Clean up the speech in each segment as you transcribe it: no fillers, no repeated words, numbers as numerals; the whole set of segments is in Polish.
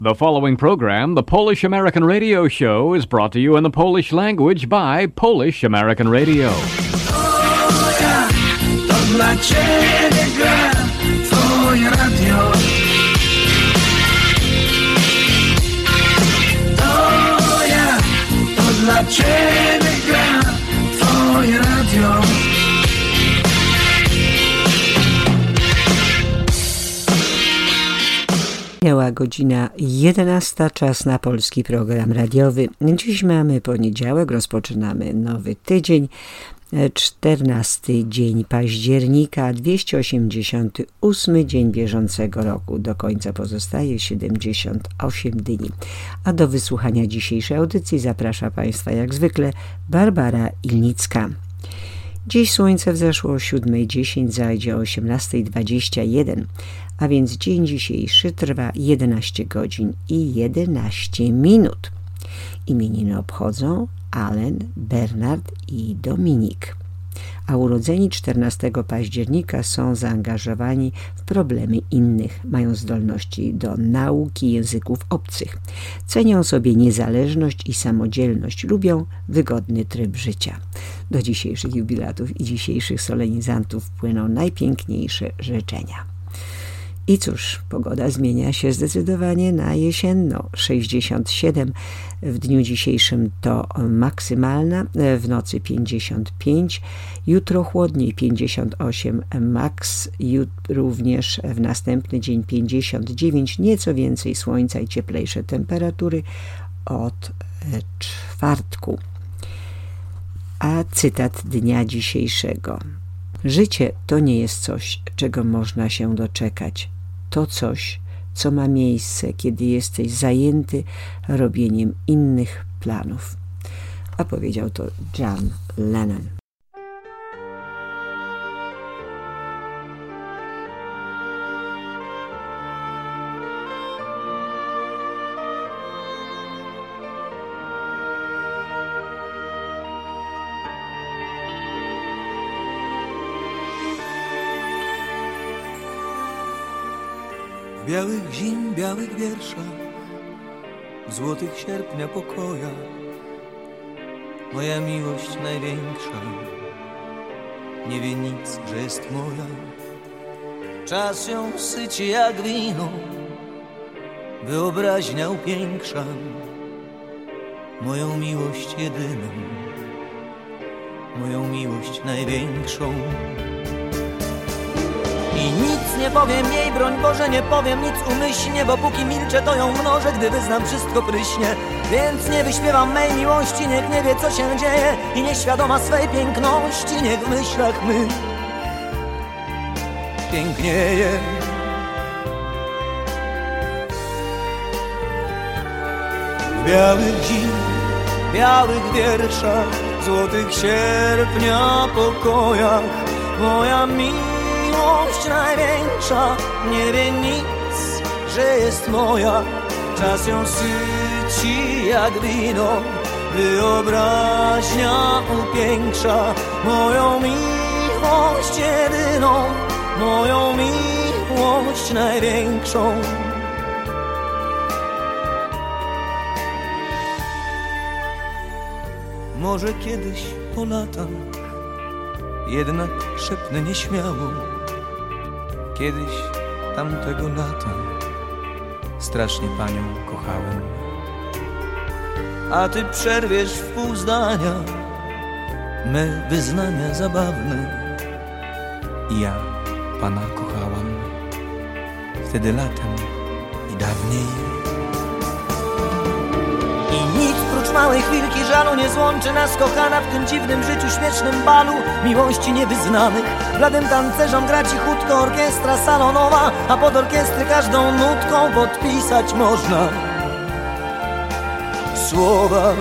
The following program, the Polish American Radio Show, is brought to you in the Polish language by Polish American Radio. O ja, to dla Ciebie gra Twoje radio. To ja, to dla Ciebie gra Twoje radio. Minęła godzina 11, czas na polski program radiowy. Dziś mamy poniedziałek, rozpoczynamy nowy tydzień, 14 dzień października, 288 dzień bieżącego roku. Do końca pozostaje 78 dni. A do wysłuchania dzisiejszej audycji zaprasza Państwa jak zwykle Barbara Ilnicka. Dziś słońce wzeszło o 7:10, zajdzie o 18:21, a więc dzień dzisiejszy trwa 11 godzin i 11 minut. Imieniny obchodzą Allen, Bernard i Dominik, a urodzeni 14 października są zaangażowani w problemy innych, mają zdolności do nauki języków obcych, cenią sobie niezależność i samodzielność, lubią wygodny tryb życia. Do dzisiejszych jubilatów i dzisiejszych solenizantów płyną najpiękniejsze życzenia. I cóż, pogoda zmienia się zdecydowanie na jesienno. 67 w dniu dzisiejszym to maksymalna, w nocy 55, jutro chłodniej 58 max, również w następny dzień 59, nieco więcej słońca i cieplejsze temperatury od czwartku. A cytat dnia dzisiejszego. Życie to nie jest coś, czego można się doczekać. To coś, co ma miejsce, kiedy jesteś zajęty robieniem innych planów. A powiedział to John Lennon. W białych zim, białych wierszach, w złotych sierpnia pokojach, moja miłość największa nie wie nic, że jest moja. Czas ją syci jak wino, wyobraźnia upiększa moją miłość jedyną, moją miłość największą. I nic nie powiem jej, broń Boże, nie powiem nic umyślnie, bo póki milczę, to ją mnożę, gdy wyznam, wszystko pryśnie. Więc nie wyśpiewam mej miłości, niech nie wie, co się dzieje i nieświadoma swej piękności, niech w myślach my pięknieje. W białych zim, białych wierszach, złotych sierpnia pokojach, moja miłość największa nie wie nic, że jest moja. Czas ją syci jak wino, wyobraźnia upiększa moją miłość jedyną, moją miłość największą. Może kiedyś po latach jednak szepnę nieśmiało, kiedyś tamtego lata strasznie panią kochałem. A ty przerwiesz w pół zdania me wyznania zabawne. I ja pana kochałam wtedy latem i dawniej. I nic prócz małej chwilki żalu nie złączy nas, kochana, w tym dziwnym życiu, śmiesznym balu miłości niewyznanych. Bladym tancerzom gra cichutko orkiestra salonowa, a pod orkiestry każdą nutką podpisać można słowa.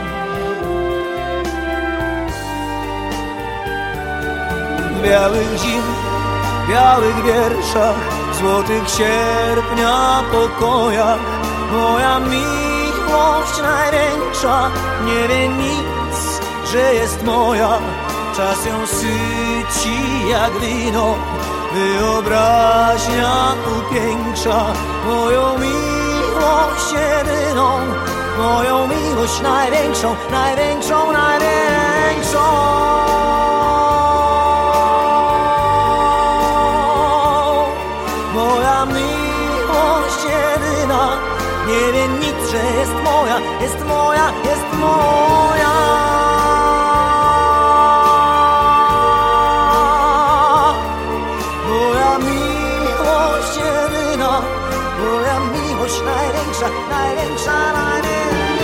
W białych zim, białych wierszach, złotych sierpnia pokojach, moja miłość największa nie wie nic, że jest moja. Czas ją syci jak wino, wyobraźnia upiększa moją miłość miłość jedyną, moją miłość największą, największą, największą. Moja miłość jedyna, nie wiem nic, że jest moja, jest moja, jest moja. Moja miłość jedyna, moja miłość największa, największa, największa.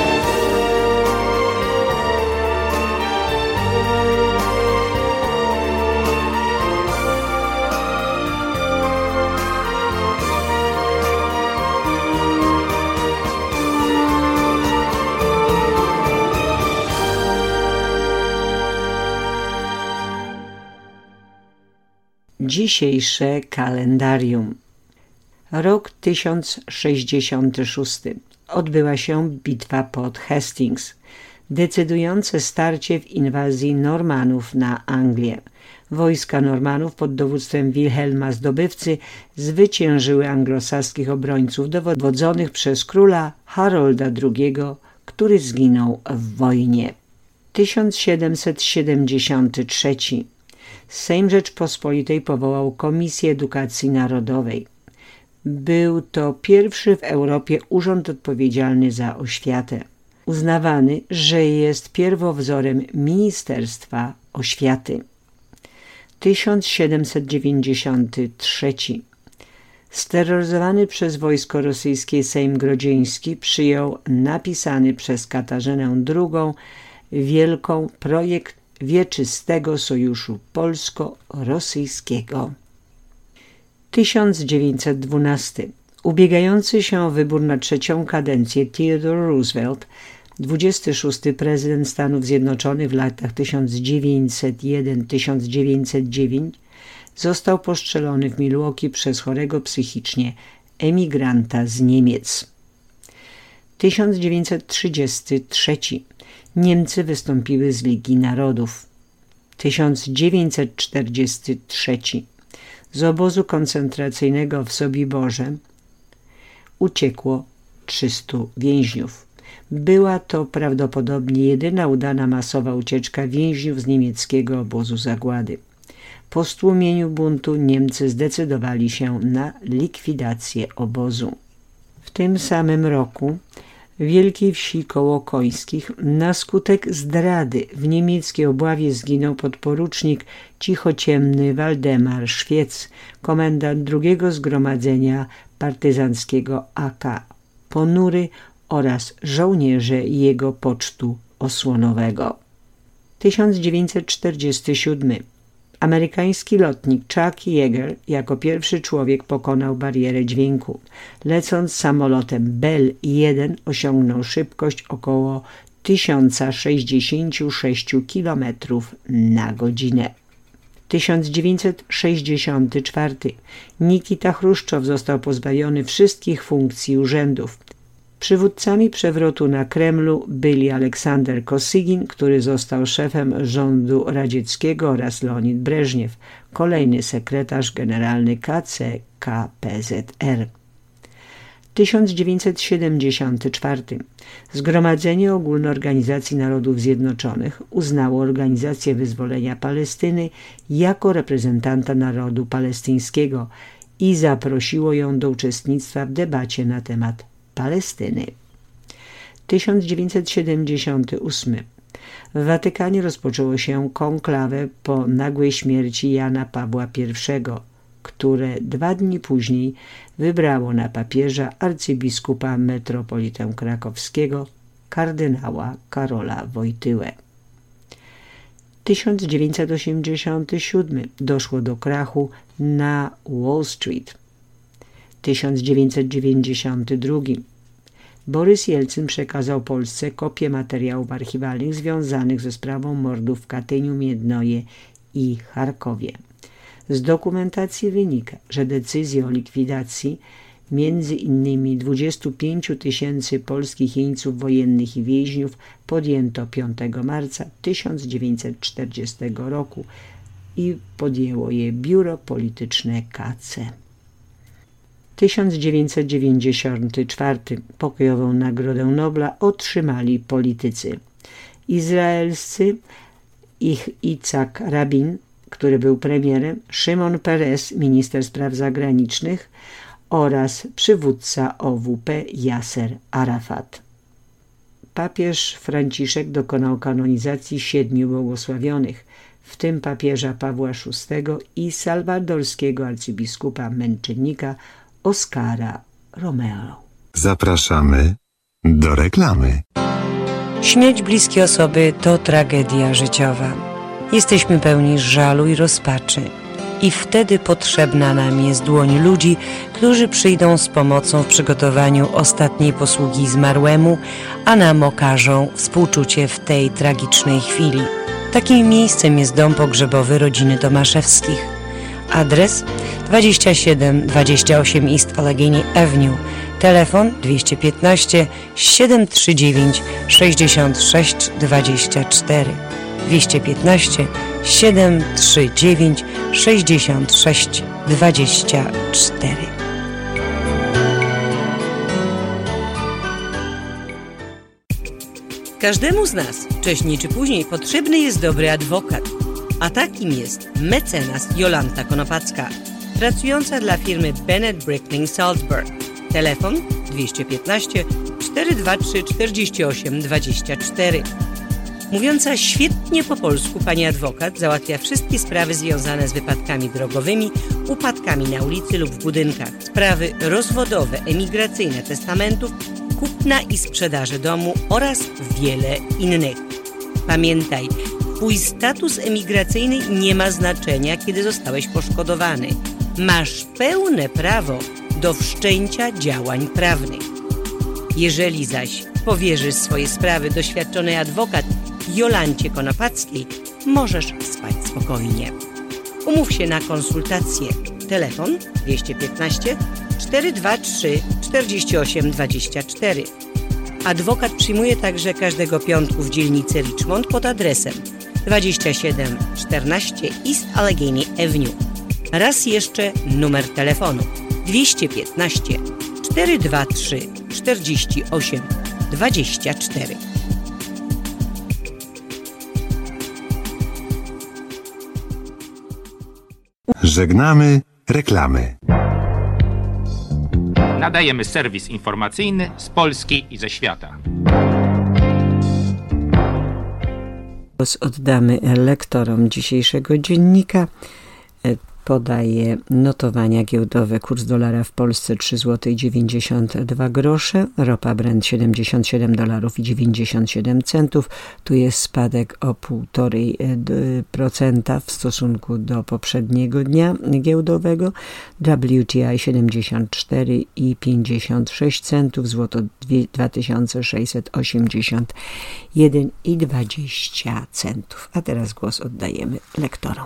Dzisiejsze kalendarium. Rok 1066. Odbyła się bitwa pod Hastings. Decydujące starcie w inwazji Normanów na Anglię. Wojska Normanów pod dowództwem Wilhelma Zdobywcy zwyciężyły anglosaskich obrońców dowodzonych przez króla Harolda II, który zginął w wojnie. 1773. Sejm Rzeczpospolitej powołał Komisję Edukacji Narodowej. Był to pierwszy w Europie urząd odpowiedzialny za oświatę. Uznawany, że jest pierwowzorem Ministerstwa Oświaty. 1793. Steroryzowany przez wojsko rosyjskie Sejm Grodzieński przyjął napisany przez Katarzynę II wielką projekt Wieczystego Sojuszu Polsko-Rosyjskiego. 1912. Ubiegający się o wybór na trzecią kadencję Theodore Roosevelt, 26. prezydent Stanów Zjednoczonych w latach 1901-1909, został postrzelony w Milwaukee przez chorego psychicznie emigranta z Niemiec. 1933. Niemcy wystąpiły z Ligi Narodów. 1943. Z obozu koncentracyjnego w Sobiborze uciekło 300 więźniów. Była to prawdopodobnie jedyna udana masowa ucieczka więźniów z niemieckiego obozu zagłady. Po stłumieniu buntu Niemcy zdecydowali się na likwidację obozu. W tym samym roku w Wielkiej Wsi koło Końskich na skutek zdrady w niemieckiej obławie zginął podporucznik cichociemny Waldemar Szwiec, komendant drugiego zgromadzenia partyzanckiego AK Ponury oraz żołnierze jego pocztu osłonowego. 1947. Amerykański lotnik Chuck Yeager jako pierwszy człowiek pokonał barierę dźwięku. Lecąc samolotem Bell 1 osiągnął szybkość około 1066 km na godzinę. 1964. Nikita Chruszczow został pozbawiony wszystkich funkcji i urzędów. Przywódcami przewrotu na Kremlu byli Aleksander Kosygin, który został szefem rządu radzieckiego, oraz Leonid Breżniew, kolejny sekretarz generalny KCK-PZR. 1974. Zgromadzenie Ogólne Organizacji Narodów Zjednoczonych uznało Organizację Wyzwolenia Palestyny jako reprezentanta narodu palestyńskiego i zaprosiło ją do uczestnictwa w debacie na temat Palestyny. 1978. W Watykanie rozpoczęło się konklawę po nagłej śmierci Jana Pawła I, które 2 dni później wybrało na papieża arcybiskupa metropolitę krakowskiego kardynała Karola Wojtyłę. 1987. Doszło do krachu na Wall Street. 1992. Borys Jelcyn przekazał Polsce kopię materiałów archiwalnych związanych ze sprawą mordów w Katyniu, Miednoje i Charkowie. Z dokumentacji wynika, że decyzję o likwidacji między innymi 25 000 polskich jeńców wojennych i więźniów podjęto 5 marca 1940 roku i podjęło je Biuro Polityczne KC. 1994. Pokojową Nagrodę Nobla otrzymali politycy izraelscy, Itzhak Rabin, który był premierem, Szymon Peres, minister spraw zagranicznych oraz przywódca OWP Yasser Arafat. Papież Franciszek dokonał kanonizacji 7 błogosławionych, w tym papieża Pawła VI i salwadorskiego arcybiskupa męczennika Oskara Romero. Zapraszamy do reklamy. Śmierć bliskiej osoby to tragedia życiowa. Jesteśmy pełni żalu i rozpaczy. I wtedy potrzebna nam jest dłoń ludzi, którzy przyjdą z pomocą w przygotowaniu ostatniej posługi zmarłemu, a nam okażą współczucie w tej tragicznej chwili. Takim miejscem jest dom pogrzebowy rodziny Tomaszewskich. Adres 2728 East Allegheny Avenue. Telefon 215 739 66 24. 215 739 66 24. Każdemu z nas wcześniej czy później potrzebny jest dobry adwokat, a takim jest mecenas Jolanta Konopacka, pracująca dla firmy Bennett Brickling Salzburg. Telefon 215 423 48 24. Mówiąca świetnie po polsku pani adwokat załatwia wszystkie sprawy związane z wypadkami drogowymi, upadkami na ulicy lub w budynkach, sprawy rozwodowe, emigracyjne, testamentów, kupna i sprzedaży domu oraz wiele innych. Pamiętaj, twój status emigracyjny nie ma znaczenia, kiedy zostałeś poszkodowany. Masz pełne prawo do wszczęcia działań prawnych. Jeżeli zaś powierzysz swoje sprawy doświadczonej adwokat Jolancie Konopackiej, możesz spać spokojnie. Umów się na konsultację. Telefon 215 423 48 24. Adwokat przyjmuje także każdego piątku w dzielnicy Richmond pod adresem 2714 East Allegheny Avenue. Raz jeszcze numer telefonu 215 423 48 24. Żegnamy reklamy. Nadajemy serwis informacyjny z Polski i ze świata. Głos oddamy lektorom dzisiejszego dziennika. Podaje notowania giełdowe. Kurs dolara w Polsce 3,92 zł, ropa Brent $77,97. Tu jest spadek o 1,5% w stosunku do poprzedniego dnia giełdowego. WTI 74,56, złoto 2681,20. A teraz głos oddajemy lektorom.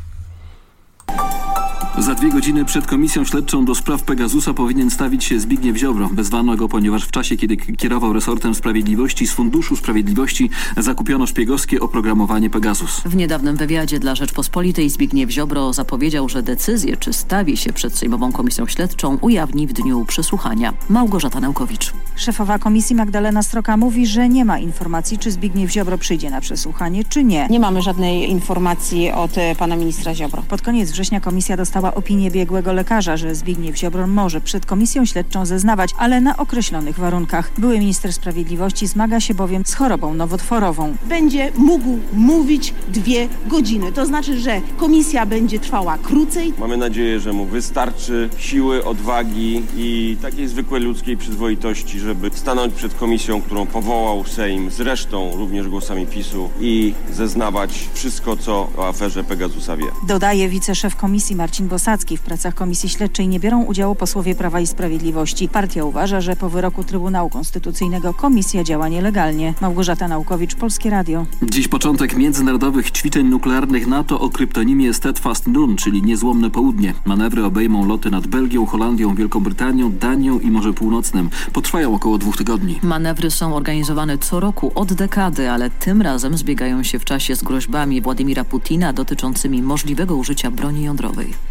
Za 2 godziny przed komisją śledczą do spraw Pegasusa powinien stawić się Zbigniew Ziobro. Wezwano go, ponieważ w czasie, kiedy kierował resortem sprawiedliwości, z Funduszu Sprawiedliwości zakupiono szpiegowskie oprogramowanie Pegasus. W niedawnym wywiadzie dla Rzeczpospolitej Zbigniew Ziobro zapowiedział, że decyzję, czy stawi się przed Sejmową Komisją Śledczą, ujawni w dniu przesłuchania. Małgorzata Naukowicz. Szefowa komisji Magdalena Stroka mówi, że nie ma informacji, czy Zbigniew Ziobro przyjdzie na przesłuchanie, czy nie. Nie mamy żadnej informacji od pana ministra Ziobro. Pod koniec września komisja dostała opinię biegłego lekarza, że Zbigniew Ziobro może przed komisją śledczą zeznawać, ale na określonych warunkach. Były minister sprawiedliwości zmaga się bowiem z chorobą nowotworową. Będzie mógł mówić 2 godziny. To znaczy, że komisja będzie trwała krócej. Mamy nadzieję, że mu wystarczy siły, odwagi i takiej zwykłej ludzkiej przyzwoitości, żeby stanąć przed komisją, którą powołał Sejm, zresztą również głosami PiS-u, i zeznawać wszystko, co o aferze Pegasusa wie. Dodaje wiceszef komisji Marcin Bosacki. W pracach komisji śledczej nie biorą udziału posłowie Prawa i Sprawiedliwości. Partia uważa, że po wyroku Trybunału Konstytucyjnego komisja działa nielegalnie. Małgorzata Naukowicz, Polskie Radio. Dziś początek międzynarodowych ćwiczeń nuklearnych NATO o kryptonimie Steadfast Noon, czyli niezłomne południe. Manewry obejmą loty nad Belgią, Holandią, Wielką Brytanią, Danią i Morzem Północnym. Potrwają około 2 tygodni. Manewry są organizowane co roku od dekady, ale tym razem zbiegają się w czasie z groźbami Władimira Putina dotyczącymi możliwego użycia broni jądrowej.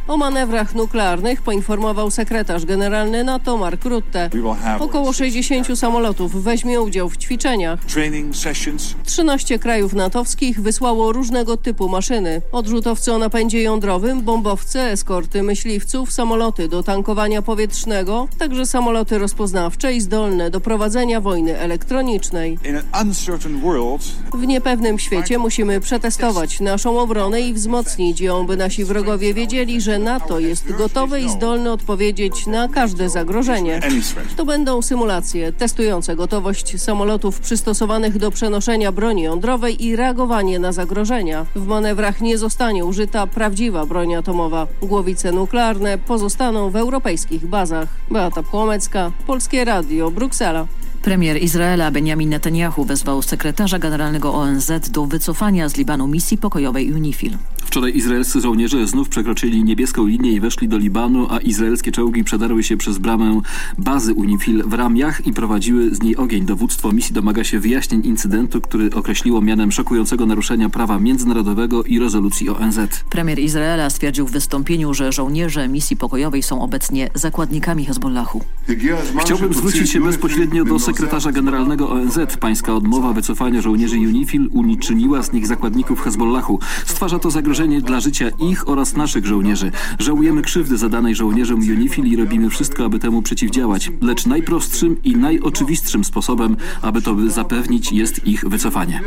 O manewrach nuklearnych poinformował sekretarz generalny NATO Mark Rutte. Około 60 samolotów weźmie udział w ćwiczeniach. 13 krajów natowskich wysłało różnego typu maszyny. Odrzutowce o napędzie jądrowym, bombowce, eskorty myśliwców, samoloty do tankowania powietrznego, także samoloty rozpoznawcze i zdolne do prowadzenia wojny elektronicznej. W niepewnym świecie musimy przetestować naszą obronę i wzmocnić ją, by nasi wrogowie wiedzieli, że NATO jest gotowe i zdolne odpowiedzieć na każde zagrożenie. To będą symulacje testujące gotowość samolotów przystosowanych do przenoszenia broni jądrowej i reagowanie na zagrożenia. W manewrach nie zostanie użyta prawdziwa broń atomowa. Głowice nuklearne pozostaną w europejskich bazach. Beata Płomecka, Polskie Radio, Bruksela. Premier Izraela Benjamin Netanyahu wezwał sekretarza generalnego ONZ do wycofania z Libanu misji pokojowej UNIFIL. Wczoraj izraelscy żołnierze znów przekroczyli niebieską linię i weszli do Libanu, a izraelskie czołgi przedarły się przez bramę bazy UNIFIL w Ramiach i prowadziły z niej ogień. Dowództwo misji domaga się wyjaśnień incydentu, który określiło mianem szokującego naruszenia prawa międzynarodowego i rezolucji ONZ. Premier Izraela stwierdził w wystąpieniu, że żołnierze misji pokojowej są obecnie zakładnikami Hezbollahu. Chciałbym zwrócić się bezpośrednio do sekretarza generalnego ONZ. Pańska odmowa wycofania żołnierzy UNIFIL uczyniła z nich zakładników Hezbollahu. Stwarza to zagrożenie dla życia ich oraz naszych żołnierzy. Żałujemy krzywdy zadanej żołnierzom UNIFIL i robimy wszystko, aby temu przeciwdziałać. Lecz najprostszym i najoczywistszym sposobem, aby to zapewnić, jest ich wycofanie.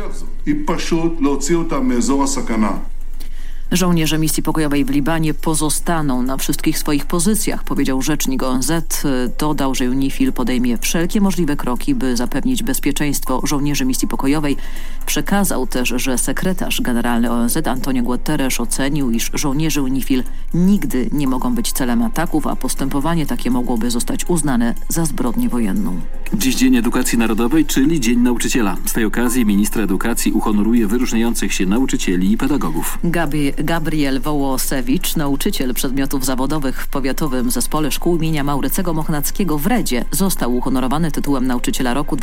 Żołnierze misji pokojowej w Libanie pozostaną na wszystkich swoich pozycjach, powiedział rzecznik ONZ. Dodał, że UNIFIL podejmie wszelkie możliwe kroki, by zapewnić bezpieczeństwo żołnierzy misji pokojowej. Przekazał też, że sekretarz generalny ONZ Antonio Guterres ocenił, iż żołnierze UNIFIL nigdy nie mogą być celem ataków, a postępowanie takie mogłoby zostać uznane za zbrodnię wojenną. Dziś Dzień Edukacji Narodowej, czyli Dzień Nauczyciela. Z tej okazji minister edukacji uhonoruje wyróżniających się nauczycieli i pedagogów. Gabriel Wołosewicz, nauczyciel przedmiotów zawodowych w powiatowym zespole szkół imienia Maurycego Mochnackiego w Redzie, został uhonorowany tytułem Nauczyciela Roku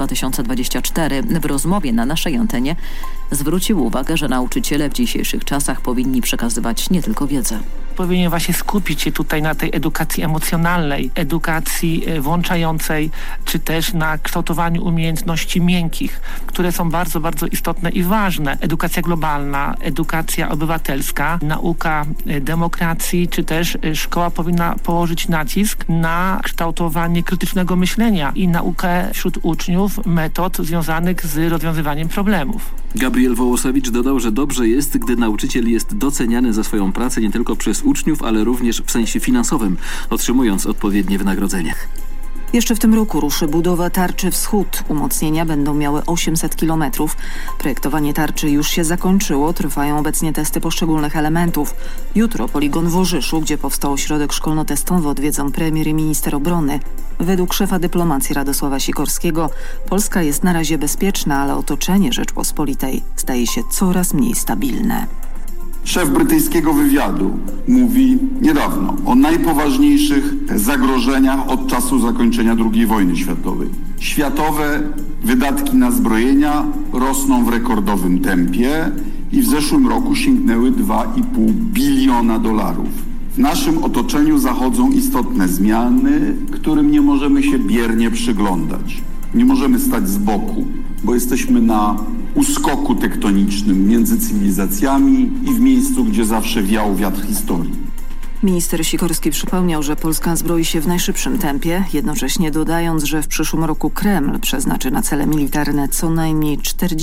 2024. W rozmowie na naszej antenie zwrócił uwagę, że nauczyciele w dzisiejszych czasach powinni przekazywać nie tylko wiedzę. Powinien właśnie skupić się tutaj na tej edukacji emocjonalnej, edukacji włączającej, czy też na kształtowaniu umiejętności miękkich, które są bardzo, bardzo istotne i ważne. Edukacja globalna, edukacja obywatelska, nauka demokracji, czy też szkoła powinna położyć nacisk na kształtowanie krytycznego myślenia i naukę wśród uczniów metod związanych z rozwiązywaniem problemów. Gabriel Wołosewicz dodał, że dobrze jest, gdy nauczyciel jest doceniany za swoją pracę nie tylko przez uczniów, ale również w sensie finansowym, otrzymując odpowiednie wynagrodzenie. Jeszcze w tym roku ruszy budowa tarczy Wschód. Umocnienia będą miały 800 km. Projektowanie tarczy już się zakończyło. Trwają obecnie testy poszczególnych elementów. Jutro poligon w Orzyszu, gdzie powstał ośrodek szkolno-testowy, odwiedzą premier i minister obrony. Według szefa dyplomacji Radosława Sikorskiego Polska jest na razie bezpieczna, ale otoczenie Rzeczpospolitej staje się coraz mniej stabilne. Szef brytyjskiego wywiadu mówi niedawno o najpoważniejszych zagrożeniach od czasu zakończenia II wojny światowej. Światowe wydatki na zbrojenia rosną w rekordowym tempie i w zeszłym roku sięgnęły $2,5 biliona. W naszym otoczeniu zachodzą istotne zmiany, którym nie możemy się biernie przyglądać. Nie możemy stać z boku, bo jesteśmy na uskoku tektonicznym między cywilizacjami i w miejscu, gdzie zawsze wiał wiatr historii. Minister Sikorski przypomniał, że Polska zbroi się w najszybszym tempie, jednocześnie dodając, że w przyszłym roku Kreml przeznaczy na cele militarne co najmniej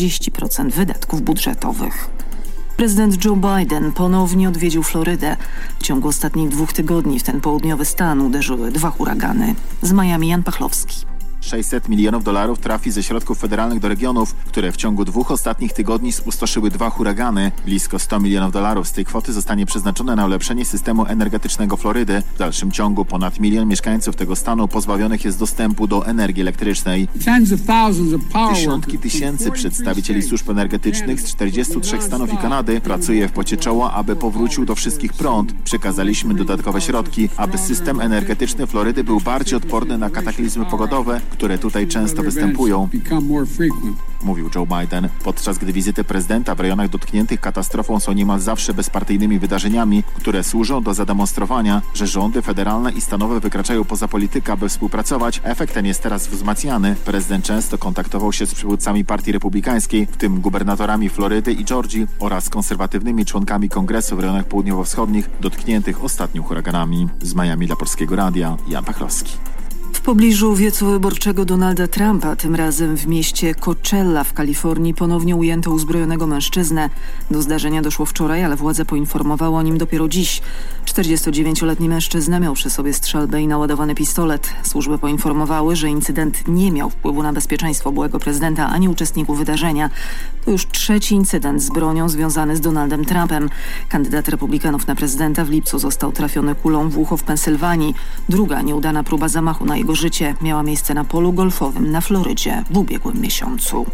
40% wydatków budżetowych. Prezydent Joe Biden ponownie odwiedził Florydę. W ciągu ostatnich 2 tygodni w ten południowy stan uderzyły 2 huragany. Z Miami Jan Pachlowski. $600 milionów trafi ze środków federalnych do regionów, które w ciągu 2 ostatnich tygodni spustoszyły 2 huragany. Blisko $100 milionów z tej kwoty zostanie przeznaczone na ulepszenie systemu energetycznego Florydy. W dalszym ciągu ponad 1 milion mieszkańców tego stanu pozbawionych jest dostępu do energii elektrycznej. Dziesiątki tysięcy przedstawicieli służb energetycznych z 43 stanów i Kanady pracuje w pocie czoła, aby powrócił do wszystkich prąd. Przekazaliśmy dodatkowe środki, aby system energetyczny Florydy był bardziej odporny na kataklizmy pogodowe, które tutaj często występują, mówił Joe Biden. Podczas gdy wizyty prezydenta w rejonach dotkniętych katastrofą są niemal zawsze bezpartyjnymi wydarzeniami, które służą do zademonstrowania, że rządy federalne i stanowe wykraczają poza politykę, aby współpracować, efekt ten jest teraz wzmacniany. Prezydent często kontaktował się z przywódcami partii republikańskiej, w tym gubernatorami Florydy i Georgii oraz konserwatywnymi członkami kongresu w rejonach południowo-wschodnich dotkniętych ostatnio huraganami. Z Miami dla Polskiego Radia, Jan Pachlowski. W pobliżu wiecu wyborczego Donalda Trumpa, tym razem w mieście Coachella w Kalifornii, ponownie ujęto uzbrojonego mężczyznę. Do zdarzenia doszło wczoraj, ale władze poinformowały o nim dopiero dziś. 49-letni mężczyzna miał przy sobie strzelbę i naładowany pistolet. Służby poinformowały, że incydent nie miał wpływu na bezpieczeństwo byłego prezydenta ani uczestników wydarzenia. To już trzeci incydent z bronią związany z Donaldem Trumpem. Kandydat republikanów na prezydenta w lipcu został trafiony kulą w ucho w Pensylwanii. Druga nieudana próba zamachu na jego życie miała miejsce na polu golfowym na Florydzie w ubiegłym miesiącu.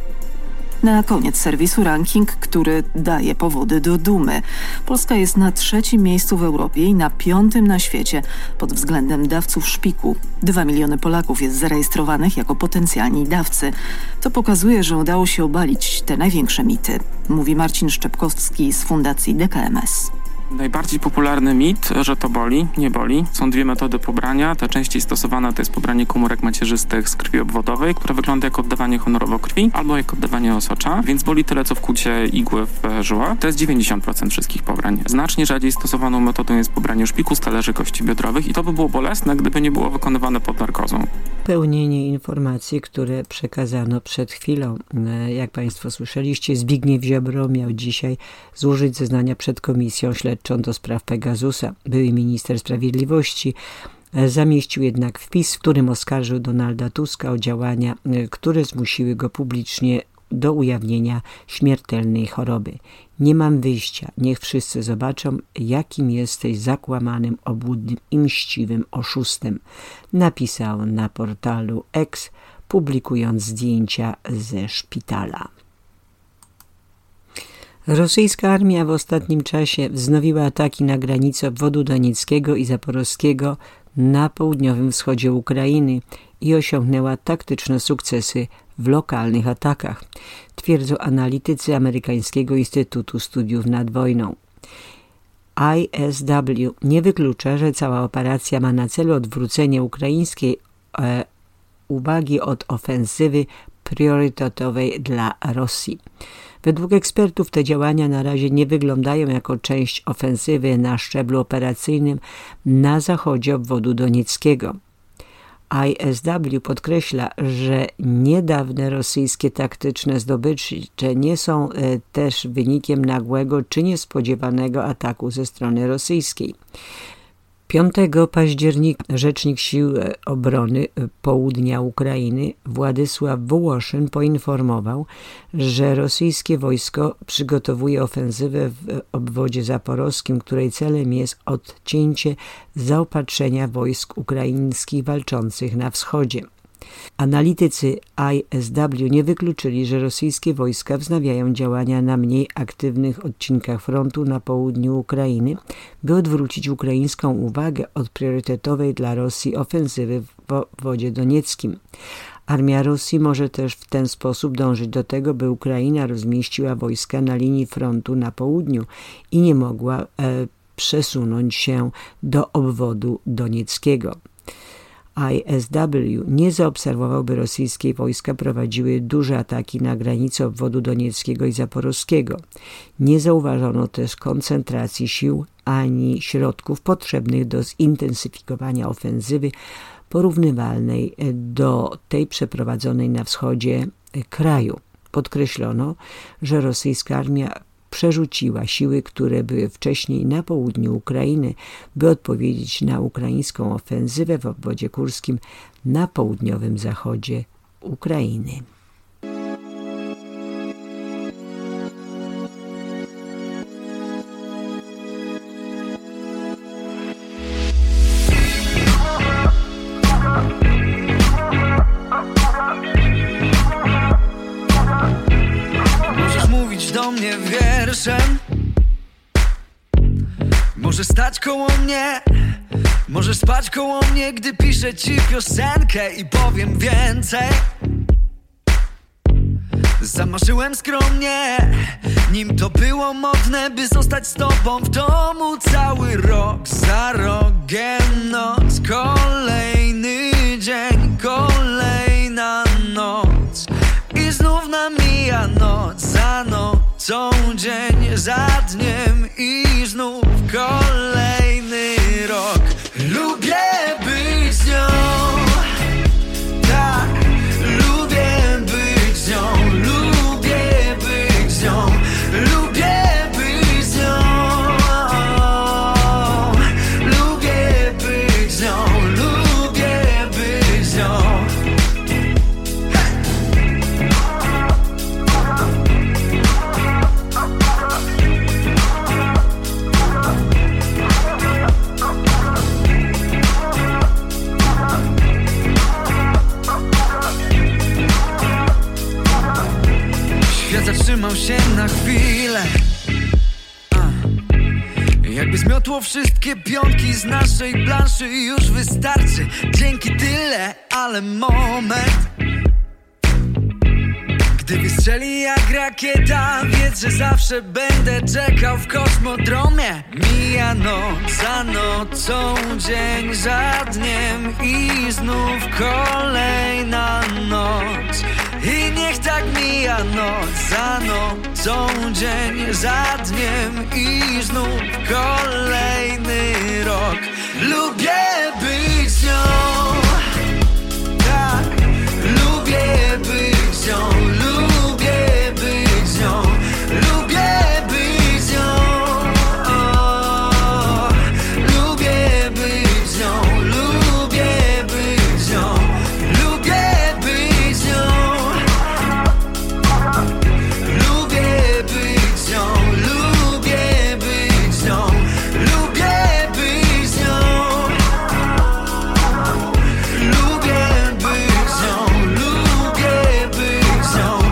Na koniec serwisu ranking, który daje powody do dumy. Polska jest na 3. miejscu w Europie i na 5. na świecie pod względem dawców szpiku. 2 miliony Polaków jest zarejestrowanych jako potencjalni dawcy. To pokazuje, że udało się obalić te największe mity, mówi Marcin Szczepkowski z Fundacji DKMS. Najbardziej popularny mit, że to boli, nie boli. Są dwie metody pobrania. Ta częściej stosowana to jest pobranie komórek macierzystych z krwi obwodowej, która wygląda jak oddawanie honorowo krwi albo jak oddawanie osocza, więc boli tyle co wkłucie igły w żyłę. To jest 90% wszystkich pobrań. Znacznie rzadziej stosowaną metodą jest pobranie szpiku z talerzy kości biodrowych i to by było bolesne, gdyby nie było wykonywane pod narkozą. Pełnienie informacji, które przekazano przed chwilą. Jak Państwo słyszeliście, Zbigniew Ziobro miał dzisiaj złożyć zeznania przed Komisją Śledczą do spraw Pegasusa. Były minister sprawiedliwości zamieścił jednak wpis, w którym oskarżył Donalda Tuska o działania, które zmusiły go publicznie do ujawnienia śmiertelnej choroby. Nie mam wyjścia. Niech wszyscy zobaczą, jakim jesteś zakłamanym, obłudnym i mściwym oszustem. Napisał na portalu X, publikując zdjęcia ze szpitala. Rosyjska armia w ostatnim czasie wznowiła ataki na granice obwodu donieckiego i zaporowskiego na południowym wschodzie Ukrainy i osiągnęła taktyczne sukcesy w lokalnych atakach, twierdzą analitycy Amerykańskiego Instytutu Studiów nad Wojną. ISW nie wyklucza, że cała operacja ma na celu odwrócenie ukraińskiej uwagi od ofensywy priorytetowej dla Rosji. Według ekspertów te działania na razie nie wyglądają jako część ofensywy na szczeblu operacyjnym na zachodzie obwodu donieckiego. ISW podkreśla, że niedawne rosyjskie taktyczne zdobycze nie są też wynikiem nagłego czy niespodziewanego ataku ze strony rosyjskiej. 5 października rzecznik Sił Obrony Południa Ukrainy Władysław Wołoszyn poinformował, że rosyjskie wojsko przygotowuje ofensywę w obwodzie zaporowskim, której celem jest odcięcie zaopatrzenia wojsk ukraińskich walczących na wschodzie. Analitycy ISW nie wykluczyli, że rosyjskie wojska wznawiają działania na mniej aktywnych odcinkach frontu na południu Ukrainy, by odwrócić ukraińską uwagę od priorytetowej dla Rosji ofensywy w obwodzie donieckim. Armia Rosji może też w ten sposób dążyć do tego, by Ukraina rozmieściła wojska na linii frontu na południu i nie mogła przesunąć się do obwodu donieckiego. ISW nie zaobserwował, by rosyjskie wojska prowadziły duże ataki na granicy obwodu donieckiego i zaporowskiego. Nie zauważono też koncentracji sił ani środków potrzebnych do zintensyfikowania ofensywy porównywalnej do tej przeprowadzonej na wschodzie kraju. Podkreślono, że rosyjska armia przerzuciła siły, które były wcześniej na południu Ukrainy, by odpowiedzieć na ukraińską ofensywę w obwodzie kurskim na południowym zachodzie Ukrainy. Do mnie wierszem, może stać koło mnie, Możesz spać koło mnie, gdy piszę ci piosenkę i powiem więcej. Zamarzyłem skromnie, nim to było modne, by zostać z tobą w domu cały rok. Za rogiem noc, kolejny dzień, kolejna noc. I znów namija noc za nocą, dzień za dniem i znów kolejny rok. Lubię być z nią, tak, lubię być z nią, lubię być z nią, lubię być z nią, lubię być z nią, lubię być z nią. Świat zatrzymał się na chwilę, jakby zmiotło wszystkie pionki z naszej planszy. Już wystarczy, dzięki tyle, ale moment, gdy wystrzeli jak rakieta, wiedz, że zawsze będę czekał w kosmodromie. Mija noc za nocą, dzień za dniem i znów kolejna noc. I niech tak mija noc za nocą, dzień za dniem i znów kolejny rok. Lubię być z nią, tak, lubię być z nią, lubię być z nią, lubię być z nią, lubię być z nią, lubię być z nią, lubię być z nią, lubię być z nią, lubię być z nią, lubię być z nią, lubię być z nią, lubię być z nią.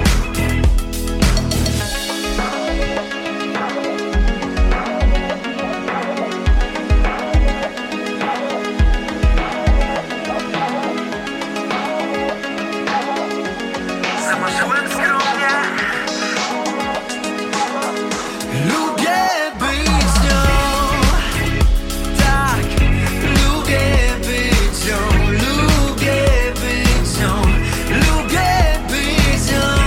Zamarzyłem skromnie, lubię być z nią, tak, lubię być z nią, lubię być z nią, lubię być z nią,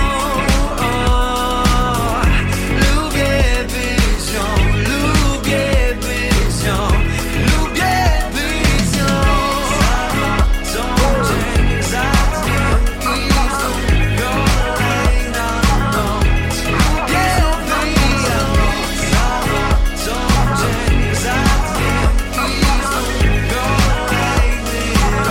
lubię być z nią, lubię być z nią, lubię być z nią. Za nocą, dzień za dniem i znów kolejna noc. Lubię być za noc, za nocą, dzień za dniem i znów kolejny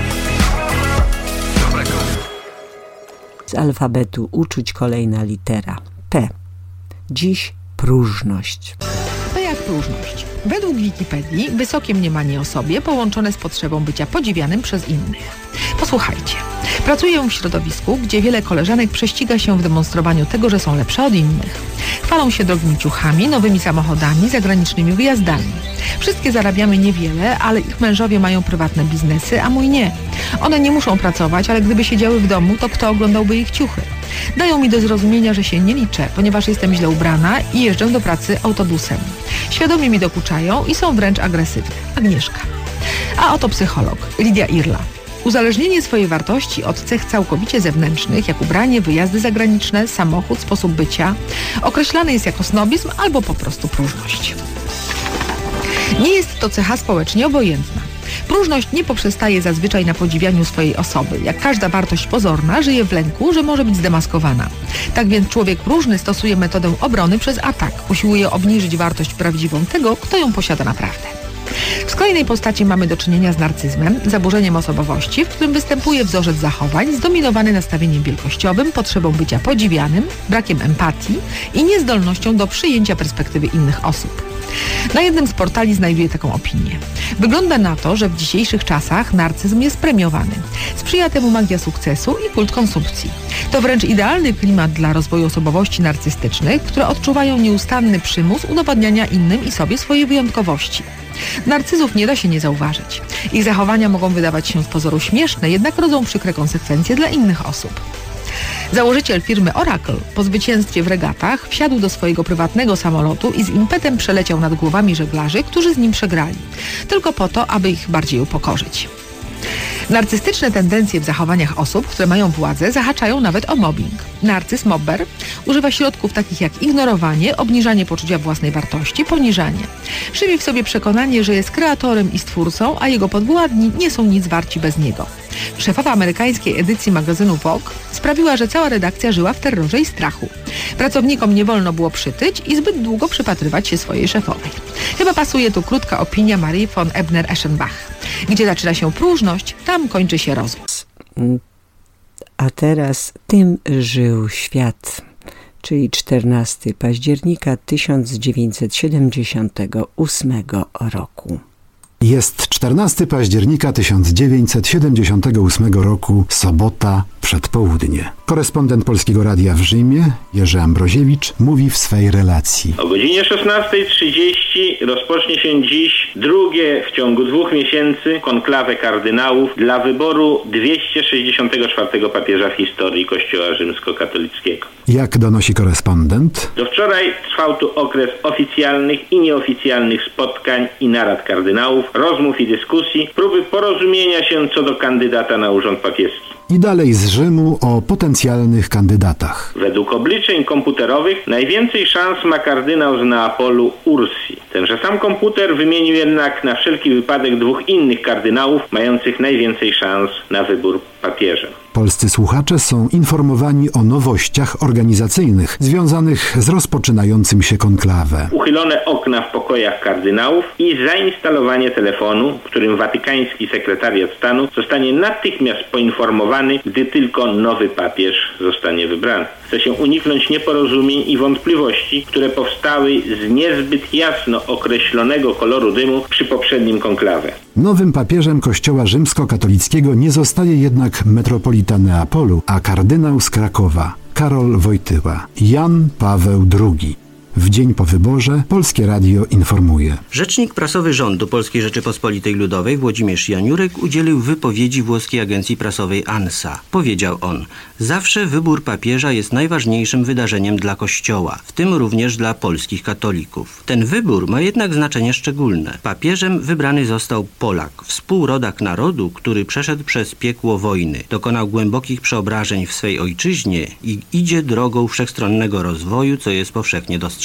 rok. Z alfabetu uczuć kolejna litera P. Dziś próżność. To jak próżność? Według Wikipedii wysokie mniemanie o sobie połączone z potrzebą bycia podziwianym przez innych. Posłuchajcie. Pracuję w środowisku, gdzie wiele koleżanek prześciga się w demonstrowaniu tego, że są lepsze od innych. Chwalą się drogimi ciuchami, nowymi samochodami, zagranicznymi wyjazdami. Wszystkie zarabiamy niewiele, ale ich mężowie mają prywatne biznesy, a mój nie. One nie muszą pracować, ale gdyby siedziały w domu, to kto oglądałby ich ciuchy? Dają mi do zrozumienia, że się nie liczę, ponieważ jestem źle ubrana i jeżdżę do pracy autobusem. Świadomie mi dokuczają i są wręcz agresywne. Agnieszka. A oto psycholog, Lidia Irla. Uzależnienie swojej wartości od cech całkowicie zewnętrznych, jak ubranie, wyjazdy zagraniczne, samochód, sposób bycia, określany jest jako snobizm albo po prostu próżność. Nie jest to cecha społecznie obojętna. Próżność nie poprzestaje zazwyczaj na podziwianiu swojej osoby. Jak każda wartość pozorna, żyje w lęku, że może być zdemaskowana. Tak więc człowiek próżny stosuje metodę obrony przez atak. Usiłuje obniżyć wartość prawdziwą tego, kto ją posiada naprawdę. W skrajnej postaci mamy do czynienia z narcyzmem, zaburzeniem osobowości, w którym występuje wzorzec zachowań zdominowany nastawieniem wielkościowym, potrzebą bycia podziwianym, brakiem empatii i niezdolnością do przyjęcia perspektywy innych osób. Na jednym z portali znajduję taką opinię. Wygląda na to, że w dzisiejszych czasach narcyzm jest premiowany. Sprzyja temu magia sukcesu i kult konsumpcji. To wręcz idealny klimat dla rozwoju osobowości narcystycznych, które odczuwają nieustanny przymus udowadniania innym i sobie swojej wyjątkowości. Narcyzów nie da się nie zauważyć. Ich zachowania mogą wydawać się z pozoru śmieszne, jednak rodzą przykre konsekwencje dla innych osób. Założyciel firmy Oracle po zwycięstwie w regatach wsiadł do swojego prywatnego samolotu i z impetem przeleciał nad głowami żeglarzy, którzy z nim przegrali, tylko po to, aby ich bardziej upokorzyć. Narcystyczne tendencje w zachowaniach osób, które mają władzę, zahaczają nawet o mobbing. Narcyz, mobber, używa środków takich jak ignorowanie, obniżanie poczucia własnej wartości, poniżanie. Żywi w sobie przekonanie, że jest kreatorem i stwórcą, a jego podwładni nie są nic warci bez niego. Szefowa amerykańskiej edycji magazynu Vogue sprawiła, że cała redakcja żyła w terrorze i strachu. Pracownikom nie wolno było przytyć i zbyt długo przypatrywać się swojej szefowej. Chyba pasuje tu krótka opinia Marie von Ebner-Eschenbach. Gdzie zaczyna się próżność, tam kończy się rozum. A teraz tym żył świat, czyli 14 października 1978 roku. Jest 14 października 1978 roku, sobota, przedpołudnie. Korespondent Polskiego Radia w Rzymie, Jerzy Ambroziewicz, mówi w swej relacji. O godzinie 16:30 rozpocznie się dziś drugie w ciągu 2 miesięcy konklawę kardynałów dla wyboru 264 papieża w historii Kościoła rzymskokatolickiego. Jak donosi korespondent? Do wczoraj trwał tu okres oficjalnych i nieoficjalnych spotkań i narad kardynałów, rozmów i dyskusji, próby porozumienia się co do kandydata na urząd papieski. I dalej z Rzymu o potencjalnych kandydatach. Według obliczeń komputerowych najwięcej szans ma kardynał z Neapolu Ursi. Tenże sam komputer wymienił jednak na wszelki wypadek 2 innych kardynałów mających najwięcej szans na wybór papieża. Polscy słuchacze są informowani o nowościach organizacyjnych związanych z rozpoczynającym się konklawę. Uchylone okna w pokojach kardynałów i zainstalowanie telefonu, którym watykański sekretariat stanu zostanie natychmiast poinformowany, gdy tylko nowy papież zostanie wybrany. Chce się uniknąć nieporozumień i wątpliwości, które powstały z niezbyt jasno określonego koloru dymu przy poprzednim konklawie. Nowym papieżem Kościoła rzymskokatolickiego nie zostaje jednak metropolita Neapolu, a kardynał z Krakowa, Karol Wojtyła, Jan Paweł II. W dzień po wyborze Polskie Radio informuje. Rzecznik prasowy rządu Polskiej Rzeczypospolitej Ludowej Włodzimierz Janiurek udzielił wypowiedzi włoskiej agencji prasowej ANSA. Powiedział on: zawsze wybór papieża jest najważniejszym wydarzeniem dla Kościoła, w tym również dla polskich katolików. Ten wybór ma jednak znaczenie szczególne. Papieżem wybrany został Polak, współrodak narodu, który przeszedł przez piekło wojny, dokonał głębokich przeobrażeń w swej ojczyźnie i idzie drogą wszechstronnego rozwoju, co jest powszechnie dostrzegane.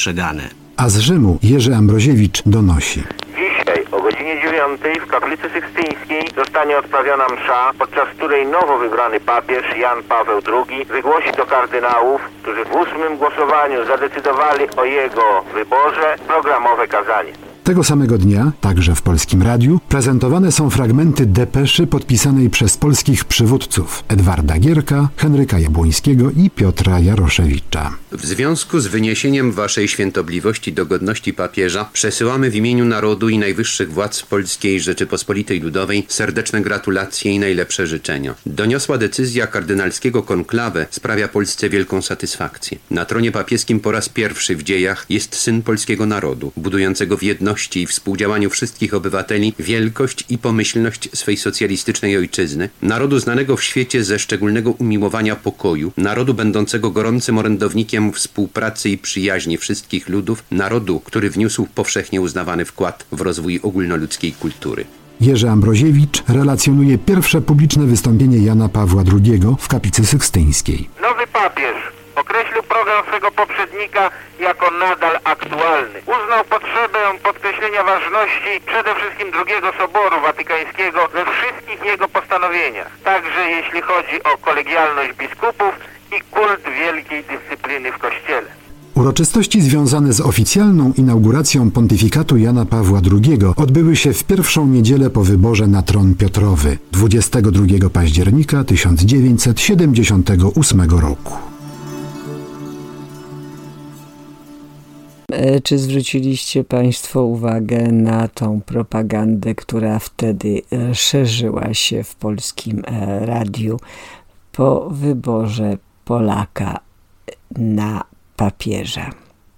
A z Rzymu Jerzy Ambroziewicz donosi. Dzisiaj o godzinie 9 w kaplicy sykstyńskiej zostanie odprawiona msza, podczas której nowo wybrany papież Jan Paweł II wygłosi do kardynałów, którzy w 8. głosowaniu zadecydowali o jego wyborze, programowe kazanie. Tego samego dnia, także w Polskim Radiu, prezentowane są fragmenty depeszy podpisanej przez polskich przywódców Edwarda Gierka, Henryka Jabłońskiego i Piotra Jaroszewicza. W związku z wyniesieniem waszej świętobliwości do godności papieża przesyłamy w imieniu narodu i najwyższych władz Polskiej Rzeczypospolitej Ludowej serdeczne gratulacje i najlepsze życzenia. Doniosła decyzja kardynalskiego konklawe sprawia Polsce wielką satysfakcję. Na tronie papieskim po raz pierwszy w dziejach jest syn polskiego narodu, budującego w jedności i współdziałaniu wszystkich obywateli wielkość i pomyślność swej socjalistycznej ojczyzny, narodu znanego w świecie ze szczególnego umiłowania pokoju, narodu będącego gorącym orędownikiem współpracy i przyjaźni wszystkich ludów, narodu, który wniósł powszechnie uznawany wkład w rozwój ogólnoludzkiej kultury. Jerzy Ambroziewicz relacjonuje pierwsze publiczne wystąpienie Jana Pawła II w kaplicy sykstyńskiej. Nowy papież określił program swego poprzednika jako nadal aktualny. Uznał potrzebę podkreślenia ważności przede wszystkim II Soboru Watykańskiego we wszystkich jego postanowieniach, także jeśli chodzi o kolegialność biskupów i kult wielkiej dyscypliny w Kościele. Uroczystości związane z oficjalną inauguracją pontyfikatu Jana Pawła II odbyły się w pierwszą niedzielę po wyborze na tron Piotrowy 22 października 1978 roku. Czy zwróciliście Państwo uwagę na tą propagandę, która wtedy szerzyła się w Polskim Radiu po wyborze Polaka na papieża.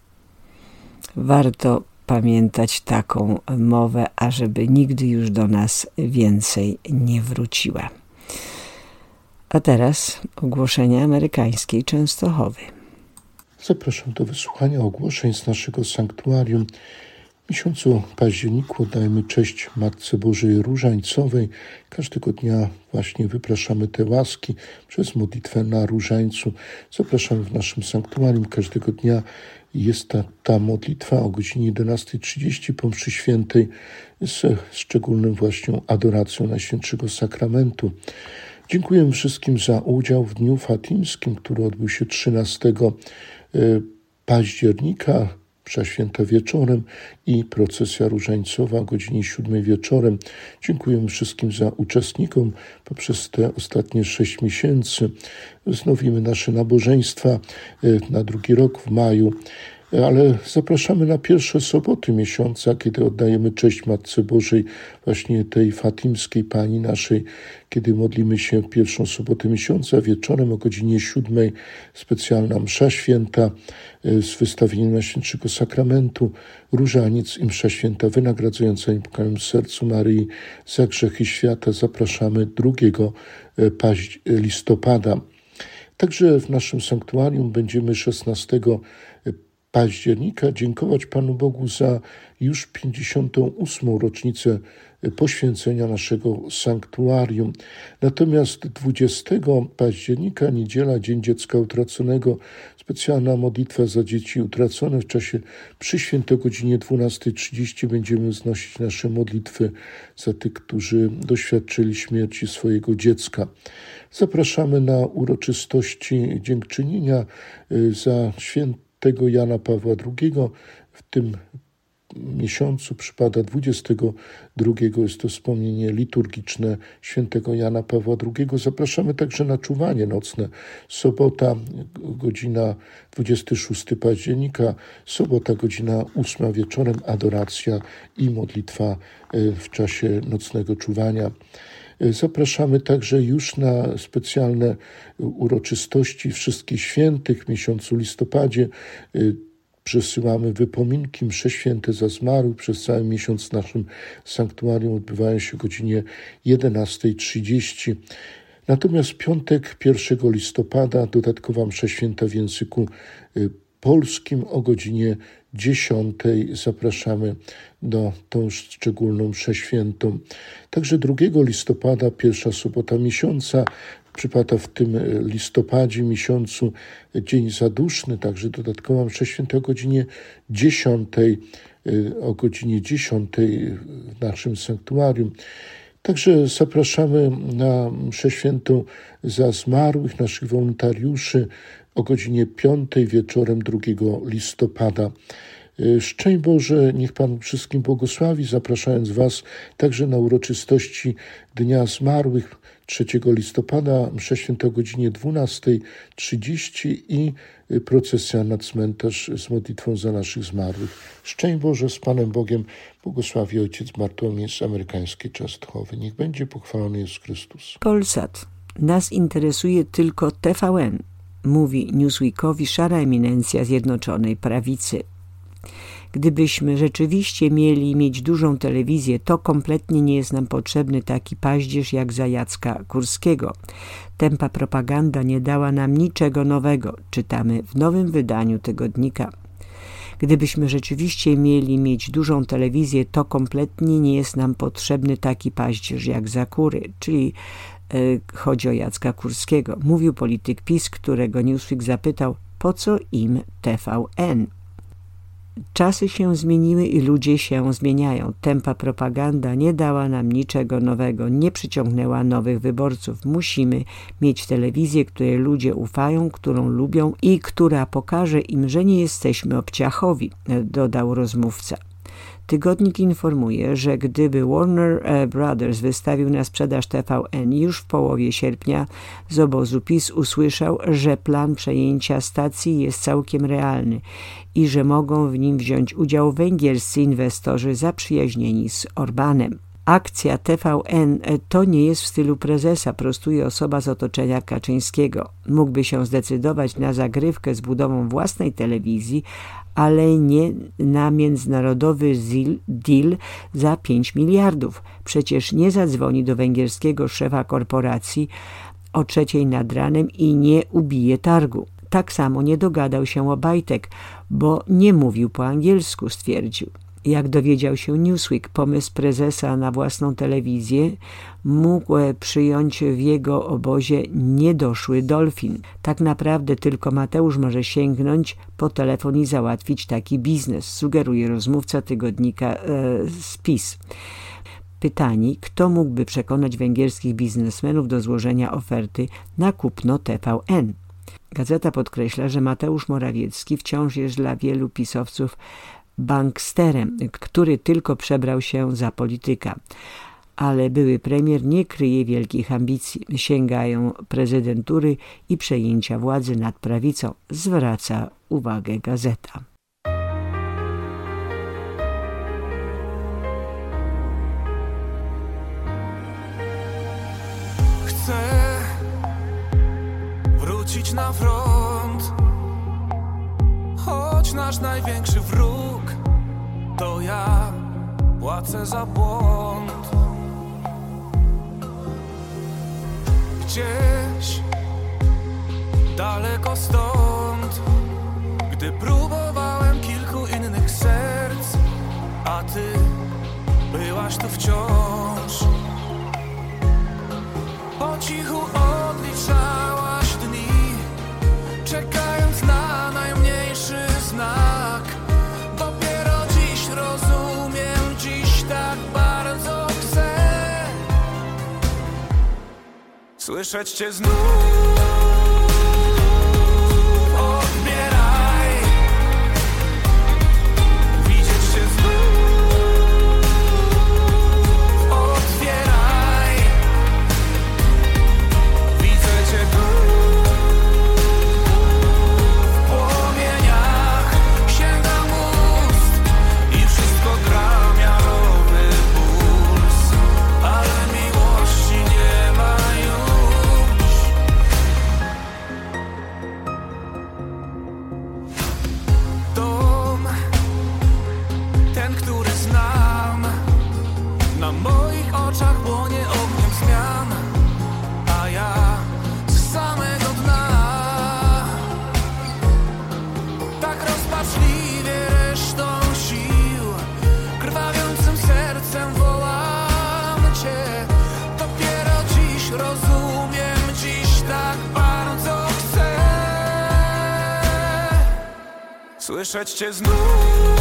Warto pamiętać taką mowę, ażeby nigdy już do nas więcej nie wróciła. A teraz ogłoszenia amerykańskiej Częstochowy. Zapraszam do wysłuchania ogłoszeń z naszego sanktuarium. W miesiącu październiku oddajemy cześć Matce Bożej Różańcowej. Każdego dnia właśnie wypraszamy te łaski przez modlitwę na Różańcu. Zapraszamy w naszym sanktuarium. Każdego dnia jest ta modlitwa o godzinie 11:30 po mszy świętej z szczególnym właśnie adoracją Najświętszego Sakramentu. Dziękuję wszystkim za udział w Dniu Fatimskim, który odbył się 13 października, msza święta wieczorem i procesja różańcowa o godzinie 7 wieczorem. Dziękuję wszystkim za uczestnikom poprzez te ostatnie 6 miesięcy. Wznowimy nasze nabożeństwa na drugi rok w maju. Ale zapraszamy na pierwsze soboty miesiąca, kiedy oddajemy cześć Matce Bożej, właśnie tej fatimskiej Pani naszej, kiedy modlimy się pierwszą sobotę miesiąca wieczorem o godzinie 7, specjalna msza święta z wystawieniem Najświętszego Sakramentu, różaniec i msza święta wynagradzająca niepokalanym sercu Maryi za grzechy świata. Zapraszamy 2 listopada. Także w naszym sanktuarium będziemy 16 października dziękować Panu Bogu za już 58. rocznicę poświęcenia naszego sanktuarium. Natomiast 20 października, niedziela, Dzień Dziecka Utraconego, specjalna modlitwa za dzieci utracone. W czasie mszy świętej o godzinie 12:30 będziemy wznosić nasze modlitwy za tych, którzy doświadczyli śmierci swojego dziecka. Zapraszamy na uroczystości dziękczynienia za świętego Jana Pawła II. W tym miesiącu przypada 22. Jest to wspomnienie liturgiczne świętego Jana Pawła II. Zapraszamy także na czuwanie nocne. Sobota, godzina 26 października, sobota, godzina 8 wieczorem, adoracja i modlitwa w czasie nocnego czuwania. Zapraszamy także już na specjalne uroczystości Wszystkich Świętych w miesiącu listopadzie. Przesyłamy wypominki, msze święte za zmarłych. Przez cały miesiąc w naszym sanktuarium odbywają się o godzinie 11:30. Natomiast w piątek 1 listopada dodatkowa msza święta w języku polskim o godzinie 10:00. Zapraszamy do tą szczególną mszę świętą. Także 2 listopada, pierwsza sobota miesiąca, przypada w tym listopadzie miesiącu Dzień Zaduszny, także dodatkowa msza święta o godzinie 10:00, w naszym sanktuarium. Także zapraszamy na mszę świętą za zmarłych, naszych wolontariuszy o godzinie 5:00 wieczorem 2 listopada. Szczęść Boże, niech Pan wszystkim błogosławi, zapraszając Was także na uroczystości Dnia Zmarłych 3 listopada, msza święta o godzinie 12:30 i procesja na cmentarz z modlitwą za naszych zmarłych. Szczęść Boże, z Panem Bogiem, błogosławi Ojciec Bartłomiej z amerykańskiej Częstochowy. Niech będzie pochwalony Jezus Chrystus. Polsat. Nas interesuje tylko TVN, mówi Newsweekowi szara eminencja Zjednoczonej Prawicy. Gdybyśmy rzeczywiście mieli mieć dużą telewizję, to kompletnie nie jest nam potrzebny taki paździerz jak za Jacka Kurskiego. Tępa propaganda nie dała nam niczego nowego, czytamy w nowym wydaniu tygodnika. Gdybyśmy rzeczywiście mieli mieć dużą telewizję, to kompletnie nie jest nam potrzebny taki paździerz jak za Kury, czyli chodzi o Jacka Kurskiego. Mówił polityk PiS, którego Newsweek zapytał, po co im TVN. Czasy się zmieniły i ludzie się zmieniają. Tępa propaganda nie dała nam niczego nowego, nie przyciągnęła nowych wyborców. Musimy mieć telewizję, której ludzie ufają, którą lubią i która pokaże im, że nie jesteśmy obciachowi, dodał rozmówca. Tygodnik informuje, że gdyby Warner Brothers wystawił na sprzedaż TVN już w połowie sierpnia, z obozu PiS usłyszał, że plan przejęcia stacji jest całkiem realny i że mogą w nim wziąć udział węgierscy inwestorzy zaprzyjaźnieni z Orbánem. Akcja TVN to nie jest w stylu prezesa, prostuje osoba z otoczenia Kaczyńskiego. Mógłby się zdecydować na zagrywkę z budową własnej telewizji, ale nie na międzynarodowy deal za 5 miliardów. Przecież nie zadzwoni do węgierskiego szefa korporacji o 3:00 nad ranem i nie ubije targu. Tak samo nie dogadał się Obajtek, bo nie mówił po angielsku, stwierdził. Jak dowiedział się Newsweek, pomysł prezesa na własną telewizję mógł przyjąć w jego obozie niedoszły Dolfin. Tak naprawdę tylko Mateusz może sięgnąć po telefon i załatwić taki biznes, sugeruje rozmówca tygodnika Spis. Pytani, kto mógłby przekonać węgierskich biznesmenów do złożenia oferty na kupno TVN. Gazeta podkreśla, że Mateusz Morawiecki wciąż jest dla wielu pisowców banksterem, który tylko przebrał się za polityka. Ale były premier nie kryje wielkich ambicji. Sięgają prezydentury i przejęcia władzy nad prawicą, zwraca uwagę gazeta. Chcę wrócić na front, choć nasz największy wróg to ja płacę za błąd. Gdzieś daleko stąd, gdy próbowałem kilku innych serc, a ty byłaś tu wciąż. Po cichu odliczałaś dni, czekając na najmniejszy znak. Dopiero dziś rozumiem, dziś tak bardzo chcę słyszeć cię znów. Odbieraj, widzieć cię znów. Otwieraj, widzę cię tu. W płomieniach sięgam ust i wszystko gra miarowy puls, ale miłości nie ma już. Dom, ten, który znam, na moich oczach płonie ogniem zmian, a ja z samego dna tak rozpaczliwie resztą sił, krwawiącym sercem wołam cię. Dopiero dziś rozumiem, dziś tak bardzo chcę słyszeć cię znów.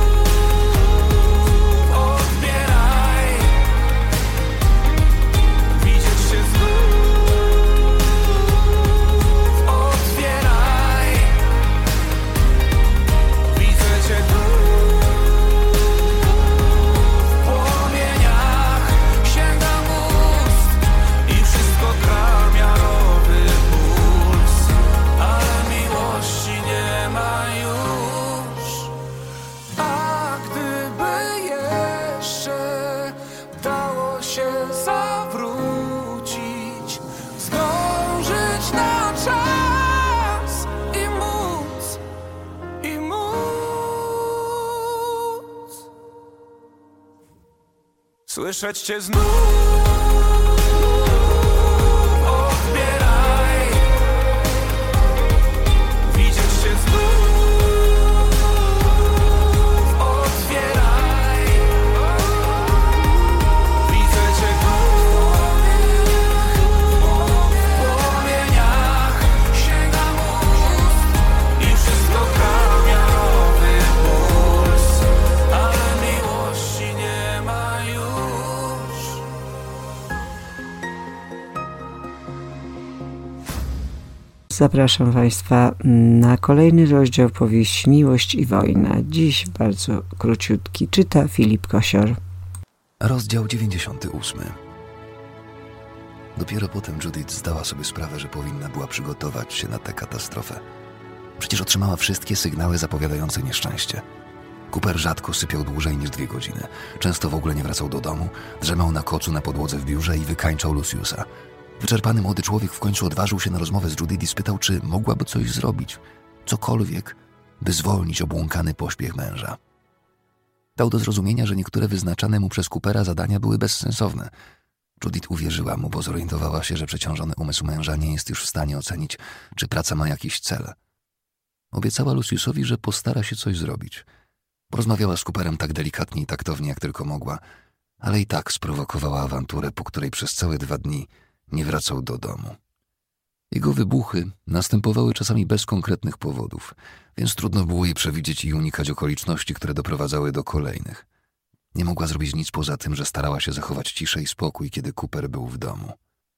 Odbieraj, widzieć cię znów. Otwieraj, widzę cię tu. W płomieniach sięgam ust i wszystko gra miarowy puls, ale miłości nie ma już. A gdyby jeszcze dało się zawrócić, zdążyć na czas i móc słyszeć cię znów. Odbieraj, widzieć cię znów. Otwieraj, widzę cię tu. W płomieniach sięgam ust i wszystko gra miarowy puls, ale miłości nie ma już. Zapraszam Państwa na kolejny rozdział powieści Miłość i wojna. Dziś bardzo króciutki. Czyta Filip Kosior. Rozdział 98. Dopiero potem Judith zdała sobie sprawę, że powinna była przygotować się na tę katastrofę. Przecież otrzymała wszystkie sygnały zapowiadające nieszczęście. Cooper rzadko sypiał dłużej niż 2 godziny. Często w ogóle nie wracał do domu, drzemał na kocu na podłodze w biurze i wykańczał Luciusa. Wyczerpany młody człowiek w końcu odważył się na rozmowę z Judith i spytał, czy mogłaby coś zrobić, cokolwiek, by zwolnić obłąkany pośpiech męża. Dał do zrozumienia, że niektóre wyznaczane mu przez Coopera zadania były bezsensowne. Judith uwierzyła mu, bo zorientowała się, że przeciążony umysł męża nie jest już w stanie ocenić, czy praca ma jakiś cel. Obiecała Luciusowi, że postara się coś zrobić. Porozmawiała z Cooperem tak delikatnie i taktownie, jak tylko mogła, ale i tak sprowokowała awanturę, po której przez całe 2 dni nie wracał do domu. Jego wybuchy następowały czasami bez konkretnych powodów, więc trudno było jej przewidzieć i unikać okoliczności, które doprowadzały do kolejnych. Nie mogła zrobić nic poza tym, że starała się zachować ciszę i spokój, kiedy Cooper był w domu.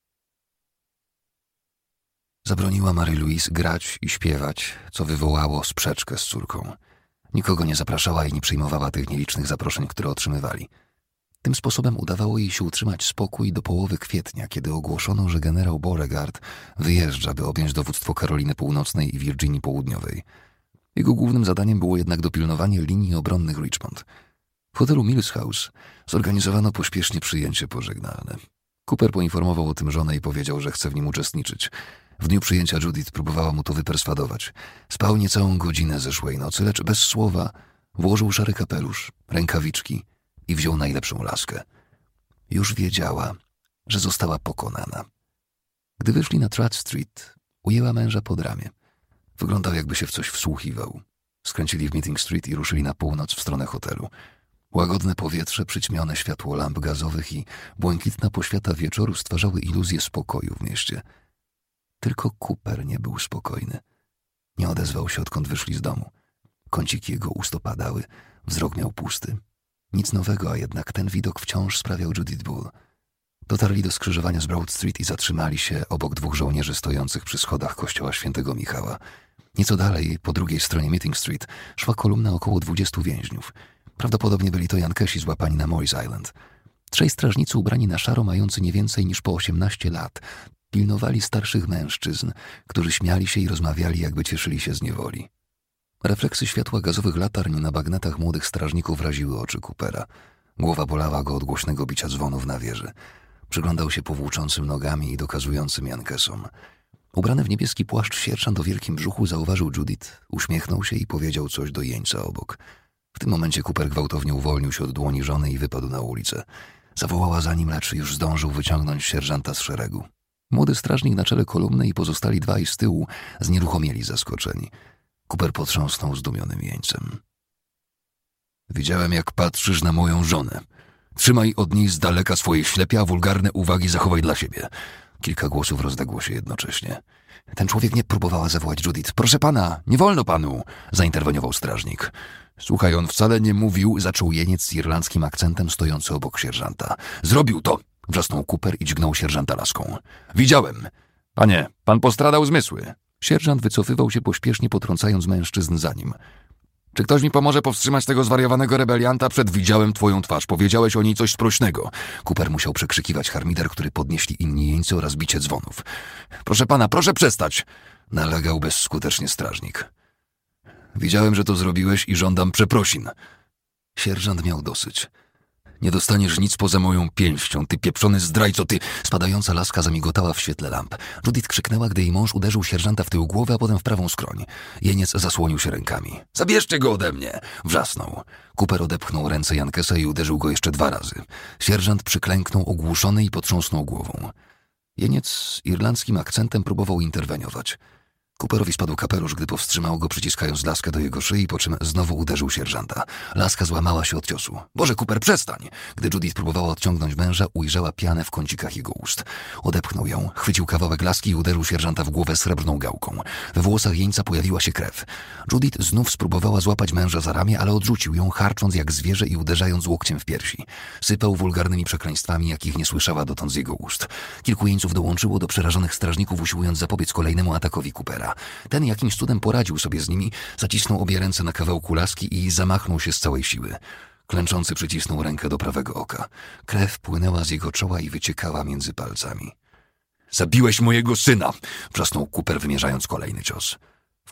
Zabroniła Marie-Louise grać i śpiewać, co wywołało sprzeczkę z córką. Nikogo nie zapraszała i nie przyjmowała tych nielicznych zaproszeń, które otrzymywali. Tym sposobem udawało jej się utrzymać spokój do połowy kwietnia, kiedy ogłoszono, że generał Beauregard wyjeżdża, by objąć dowództwo Karoliny Północnej i Virginii Południowej. Jego głównym zadaniem było jednak dopilnowanie linii obronnych Richmond. W hotelu Mills House zorganizowano pośpiesznie przyjęcie pożegnalne. Cooper poinformował o tym żonę i powiedział, że chce w nim uczestniczyć. W dniu przyjęcia Judith próbowała mu to wyperswadować. Spał niecałą godzinę zeszłej nocy, lecz bez słowa włożył szary kapelusz, rękawiczki i wziął najlepszą laskę. Już wiedziała, że została pokonana. Gdy wyszli na Tratt Street, ujęła męża pod ramię. Wyglądał, jakby się w coś wsłuchiwał. Skręcili w Meeting Street i ruszyli na północ w stronę hotelu. Łagodne powietrze, przyćmione światło lamp gazowych i błękitna poświata wieczoru stwarzały iluzję spokoju w mieście. Tylko Cooper nie był spokojny. Nie odezwał się, odkąd wyszli z domu. Kąciki jego ust opadały, wzrok miał pusty. Nic nowego, a jednak ten widok wciąż sprawiał Judith ból. Dotarli do skrzyżowania z Broad Street i zatrzymali się obok 2 żołnierzy stojących przy schodach kościoła Świętego Michała. Nieco dalej, po drugiej stronie Meeting Street, szła kolumna około 20 więźniów. Prawdopodobnie byli to Jankesi złapani na Morris Island. 3 strażnicy ubrani na szaro, mający nie więcej niż po 18 lat, pilnowali starszych mężczyzn, którzy śmiali się i rozmawiali, jakby cieszyli się z niewoli. Refleksy światła gazowych latarń na bagnetach młodych strażników raziły oczy Coopera. Głowa bolała go od głośnego bicia dzwonów na wieży. Przyglądał się powłóczącym nogami i dokazującym Jankesom. Ubrany w niebieski płaszcz sierżant o wielkim brzuchu zauważył Judith, uśmiechnął się i powiedział coś do jeńca obok. W tym momencie Cooper gwałtownie uwolnił się od dłoni żony i wypadł na ulicę. Zawołała za nim, lecz już zdążył wyciągnąć sierżanta z szeregu. Młody strażnik na czele kolumny i pozostali 2 z tyłu znieruchomieli zaskoczeni. Cooper potrząsnął zdumionym jeńcem. Widziałem, jak patrzysz na moją żonę. Trzymaj od niej z daleka swoje ślepia, a wulgarne uwagi zachowaj dla siebie. Kilka głosów rozległo się jednocześnie. Ten człowiek nie próbowała zawołać Judith. Proszę pana, nie wolno panu, zainterweniował strażnik. Słuchaj, on wcale nie mówił, zaczął jeniec z irlandzkim akcentem stojący obok sierżanta. Zrobił to, wrzasnął Cooper i dźgnął sierżanta laską. Widziałem. Panie, pan postradał zmysły. Sierżant wycofywał się pośpiesznie, potrącając mężczyzn za nim. Czy ktoś mi pomoże powstrzymać tego zwariowanego rebelianta? Widziałem twoją twarz. Powiedziałeś o niej coś sprośnego. Cooper musiał przekrzykiwać harmider, który podnieśli inni jeńcy oraz bicie dzwonów. Proszę pana, proszę przestać! Nalegał bezskutecznie strażnik. Widziałem, że to zrobiłeś i żądam przeprosin. Sierżant miał dosyć. Nie dostaniesz nic poza moją pięścią, ty pieprzony zdrajco, ty... Spadająca laska zamigotała w świetle lamp. Judith krzyknęła, gdy jej mąż uderzył sierżanta w tył głowy, a potem w prawą skroń. Jeniec zasłonił się rękami. Zabierzcie go ode mnie! Wrzasnął. Cooper odepchnął ręce Jankesa i uderzył go jeszcze 2 razy. Sierżant przyklęknął ogłuszony i potrząsnął głową. Jeniec z irlandzkim akcentem próbował interweniować. Cooperowi spadł kapelusz, gdy powstrzymał go, przyciskając laskę do jego szyi, po czym znowu uderzył sierżanta. Laska złamała się od ciosu. Boże, Cooper, przestań! Gdy Judith próbowała odciągnąć męża, ujrzała pianę w kącikach jego ust. Odepchnął ją, chwycił kawałek laski i uderzył sierżanta w głowę srebrną gałką. We włosach jeńca pojawiła się krew. Judith znów spróbowała złapać męża za ramię, ale odrzucił ją, harcząc jak zwierzę i uderzając łokciem w piersi. Sypał wulgarnymi przekleństwami, jakich nie słyszała dotąd z jego ust. Kilku jeńców dołączyło do przerażonych strażników, usiłując zapobiec kolejnemu atakowi Coopera. Ten jakimś cudem poradził sobie z nimi, zacisnął obie ręce na kawałku laski i zamachnął się z całej siły. Klęczący przycisnął rękę do prawego oka. Krew płynęła z jego czoła i wyciekała między palcami. Zabiłeś mojego syna! Wrzasnął Cooper, wymierzając kolejny cios. W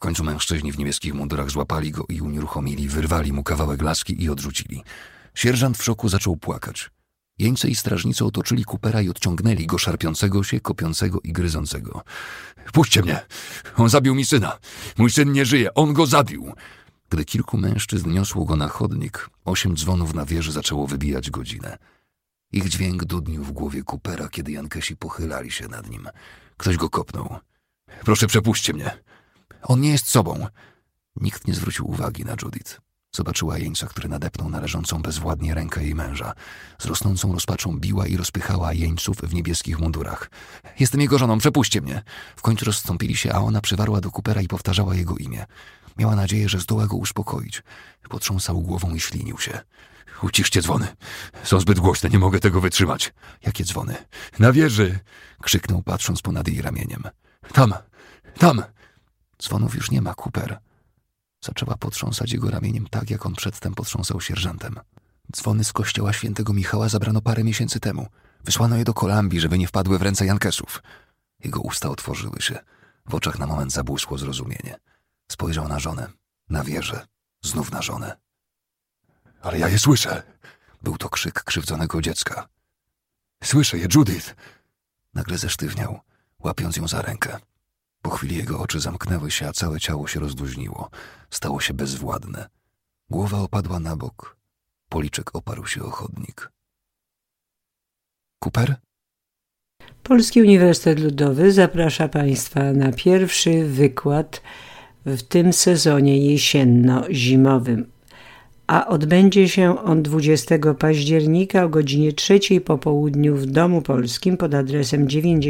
końcu mężczyźni w niebieskich mundurach złapali go i unieruchomili, wyrwali mu kawałek laski i odrzucili. Sierżant w szoku zaczął płakać. Jeńcy i strażnicy otoczyli Coopera i odciągnęli go szarpiącego się, kopiącego i gryzącego. Puśćcie mnie! On zabił mi syna! Mój syn nie żyje! On go zabił! Gdy kilku mężczyzn niosło go na chodnik, 8 dzwonów na wieży zaczęło wybijać godzinę. Ich dźwięk dudnił w głowie Coopera, kiedy Jankesi pochylali się nad nim. Ktoś go kopnął. Proszę, przepuśćcie mnie! On nie jest sobą! Nikt nie zwrócił uwagi na Judith. Zobaczyła jeńca, który nadepnął na leżącą bezwładnie rękę jej męża. Z rosnącą rozpaczą biła i rozpychała jeńców w niebieskich mundurach. Jestem jego żoną, przepuśćcie mnie! W końcu rozstąpili się, a ona przywarła do Coopera i powtarzała jego imię. Miała nadzieję, że zdoła go uspokoić. Potrząsał głową i ślinił się. Uciszcie dzwony. Są zbyt głośne, nie mogę tego wytrzymać. Jakie dzwony? Na wieży! Krzyknął, patrząc ponad jej ramieniem. Tam! Tam! Dzwonów już nie ma, Cooper. Zaczęła potrząsać jego ramieniem tak, jak on przedtem potrząsał sierżantem. Dzwony z kościoła świętego Michała zabrano parę miesięcy temu. Wysłano je do Kolumbii, żeby nie wpadły w ręce Jankesów. Jego usta otworzyły się. W oczach na moment zabłysło zrozumienie. Spojrzał na żonę, na wieżę, znów na żonę. Ale ja je słyszę! Był to krzyk krzywdzonego dziecka. Słyszę je, Judith! Nagle zesztywniał, łapiąc ją za rękę. Po chwili jego oczy zamknęły się, a całe ciało się rozluźniło. Stało się bezwładne. Głowa opadła na bok. Policzek oparł się o chodnik. Cooper? Polski Uniwersytet Ludowy zaprasza Państwa na pierwszy wykład w tym sezonie jesienno-zimowym, a odbędzie się on 20 października o godzinie 3 po południu w Domu Polskim pod adresem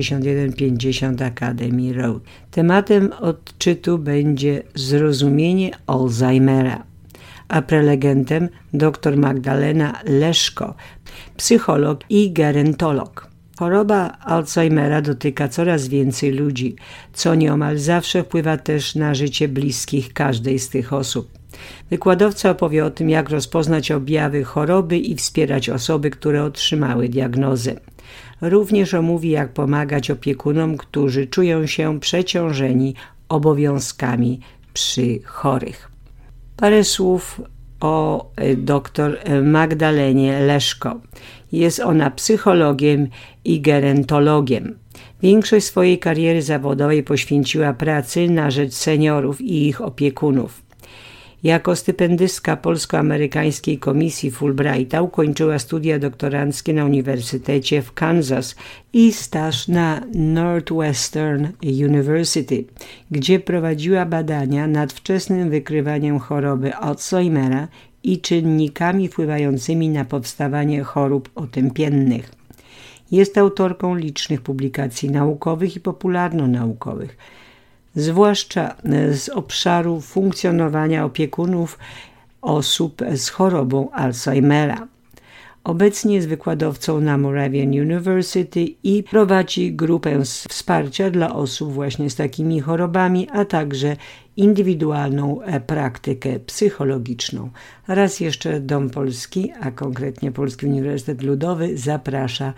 9150 Academy Road. Tematem odczytu będzie zrozumienie Alzheimera, a prelegentem dr Magdalena Leszko, psycholog i gerontolog. Choroba Alzheimera dotyka coraz więcej ludzi, co nieomal zawsze wpływa też na życie bliskich każdej z tych osób. Wykładowca opowie o tym, jak rozpoznać objawy choroby i wspierać osoby, które otrzymały diagnozę. Również omówi, jak pomagać opiekunom, którzy czują się przeciążeni obowiązkami przy chorych. Parę słów o dr Magdalenie Leszko. Jest ona psychologiem i gerontologiem. Większość swojej kariery zawodowej poświęciła pracy na rzecz seniorów i ich opiekunów. Jako stypendystka Polsko-Amerykańskiej Komisji Fulbrighta ukończyła studia doktoranckie na Uniwersytecie w Kansas i staż na Northwestern University, gdzie prowadziła badania nad wczesnym wykrywaniem choroby Alzheimera i czynnikami wpływającymi na powstawanie chorób otępiennych. Jest autorką licznych publikacji naukowych i popularno-naukowych, zwłaszcza z obszaru funkcjonowania opiekunów osób z chorobą Alzheimera. Obecnie jest wykładowcą na Moravian University i prowadzi grupę wsparcia dla osób właśnie z takimi chorobami, a także indywidualną praktykę psychologiczną. Raz jeszcze Dom Polski, a konkretnie Polski Uniwersytet Ludowy zaprasza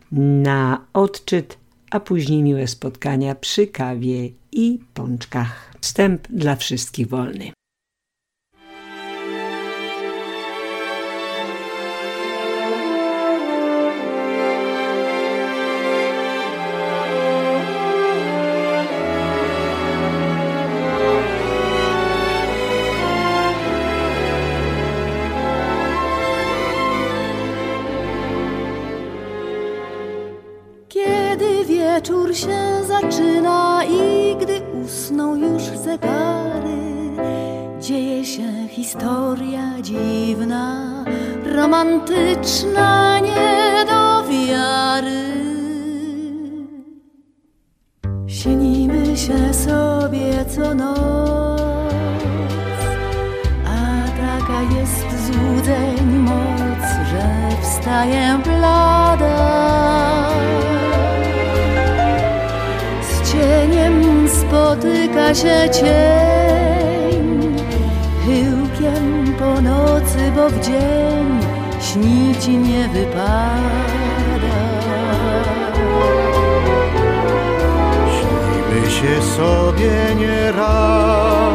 na odczyt, a później miłe spotkania przy kawie i pączkach. Wstęp dla wszystkich wolny. Wieczór się zaczyna i gdy usną już zegary, dzieje się historia dziwna, romantyczna, nie do wiary. Śnimy się sobie co noc, a taka jest złudzeń moc, że wstaję blada. Cieniem spotyka się cień, chyłkiem po nocy, bo w dzień śnić nie wypada. Śnimy się sobie nieraz,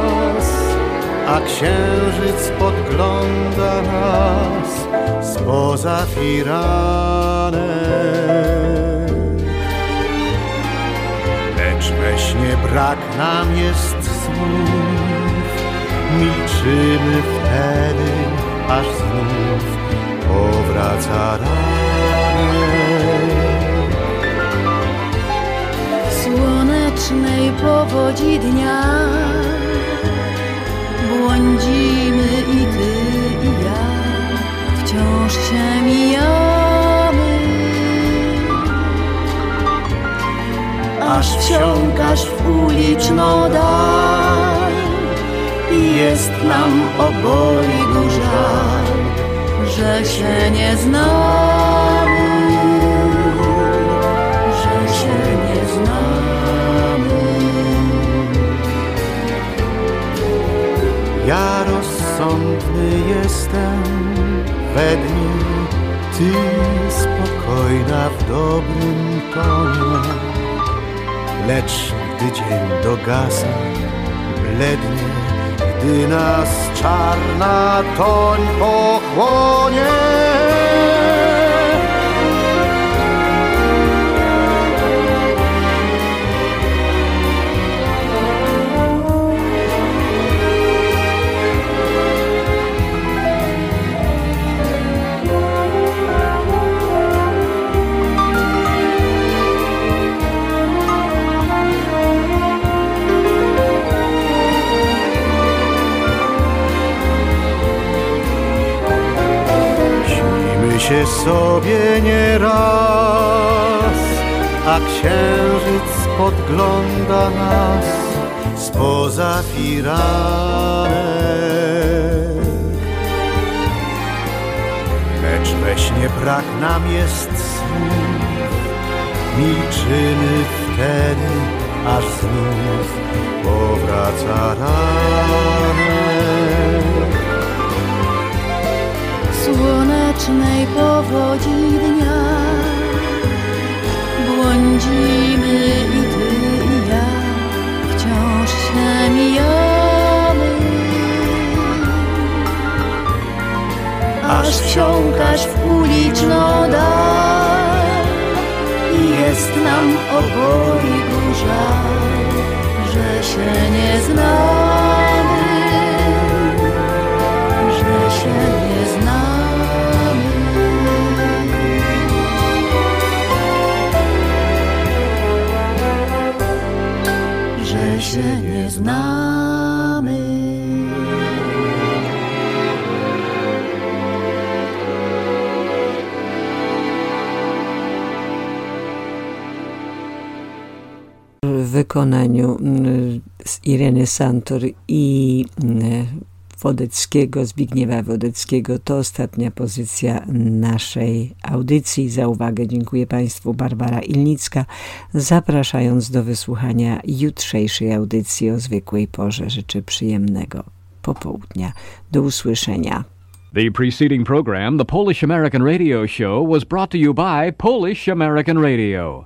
a księżyc podgląda nas spoza firanek. Lecz we śnie brak nam jest słów, milczymy wtedy, aż znów powraca ranek. Słonecznej powodzi dnia błądzimy i ty i ja, wciąż się mijamy, aż wsiąkasz w uliczną dal i jest nam obojgu żal, że się nie znamy, że się nie znamy. Ja rozsądny jestem we dnie, ty spokojna w dobrym tonie. Lecz gdy dzień dogasa, blednie, gdy nas czarna toń pochłonie, się sobie nie raz, a księżyc podgląda nas spoza firanek. Lecz we śnie brak nam jest słów, milczymy wtedy, aż znów powraca ranek. Słonecznej powodzi dnia błądzimy i ty i ja, wciąż się mijamy, aż wsiąkasz w uliczną dal i jest nam obojgu żal, że się nie znamy, że się nie znamy. Że się nie znamy. W wykonaniu z Ireny Santor i Wodeckiego, Zbigniewa Wodeckiego. To ostatnia pozycja naszej audycji. Za uwagę dziękuję Państwu. Barbara Ilnicka, zapraszając do wysłuchania jutrzejszej audycji o zwykłej porze. Życzę przyjemnego popołudnia. Do usłyszenia. The preceding program, the Polish American Radio Show, was brought to you by Polish American Radio.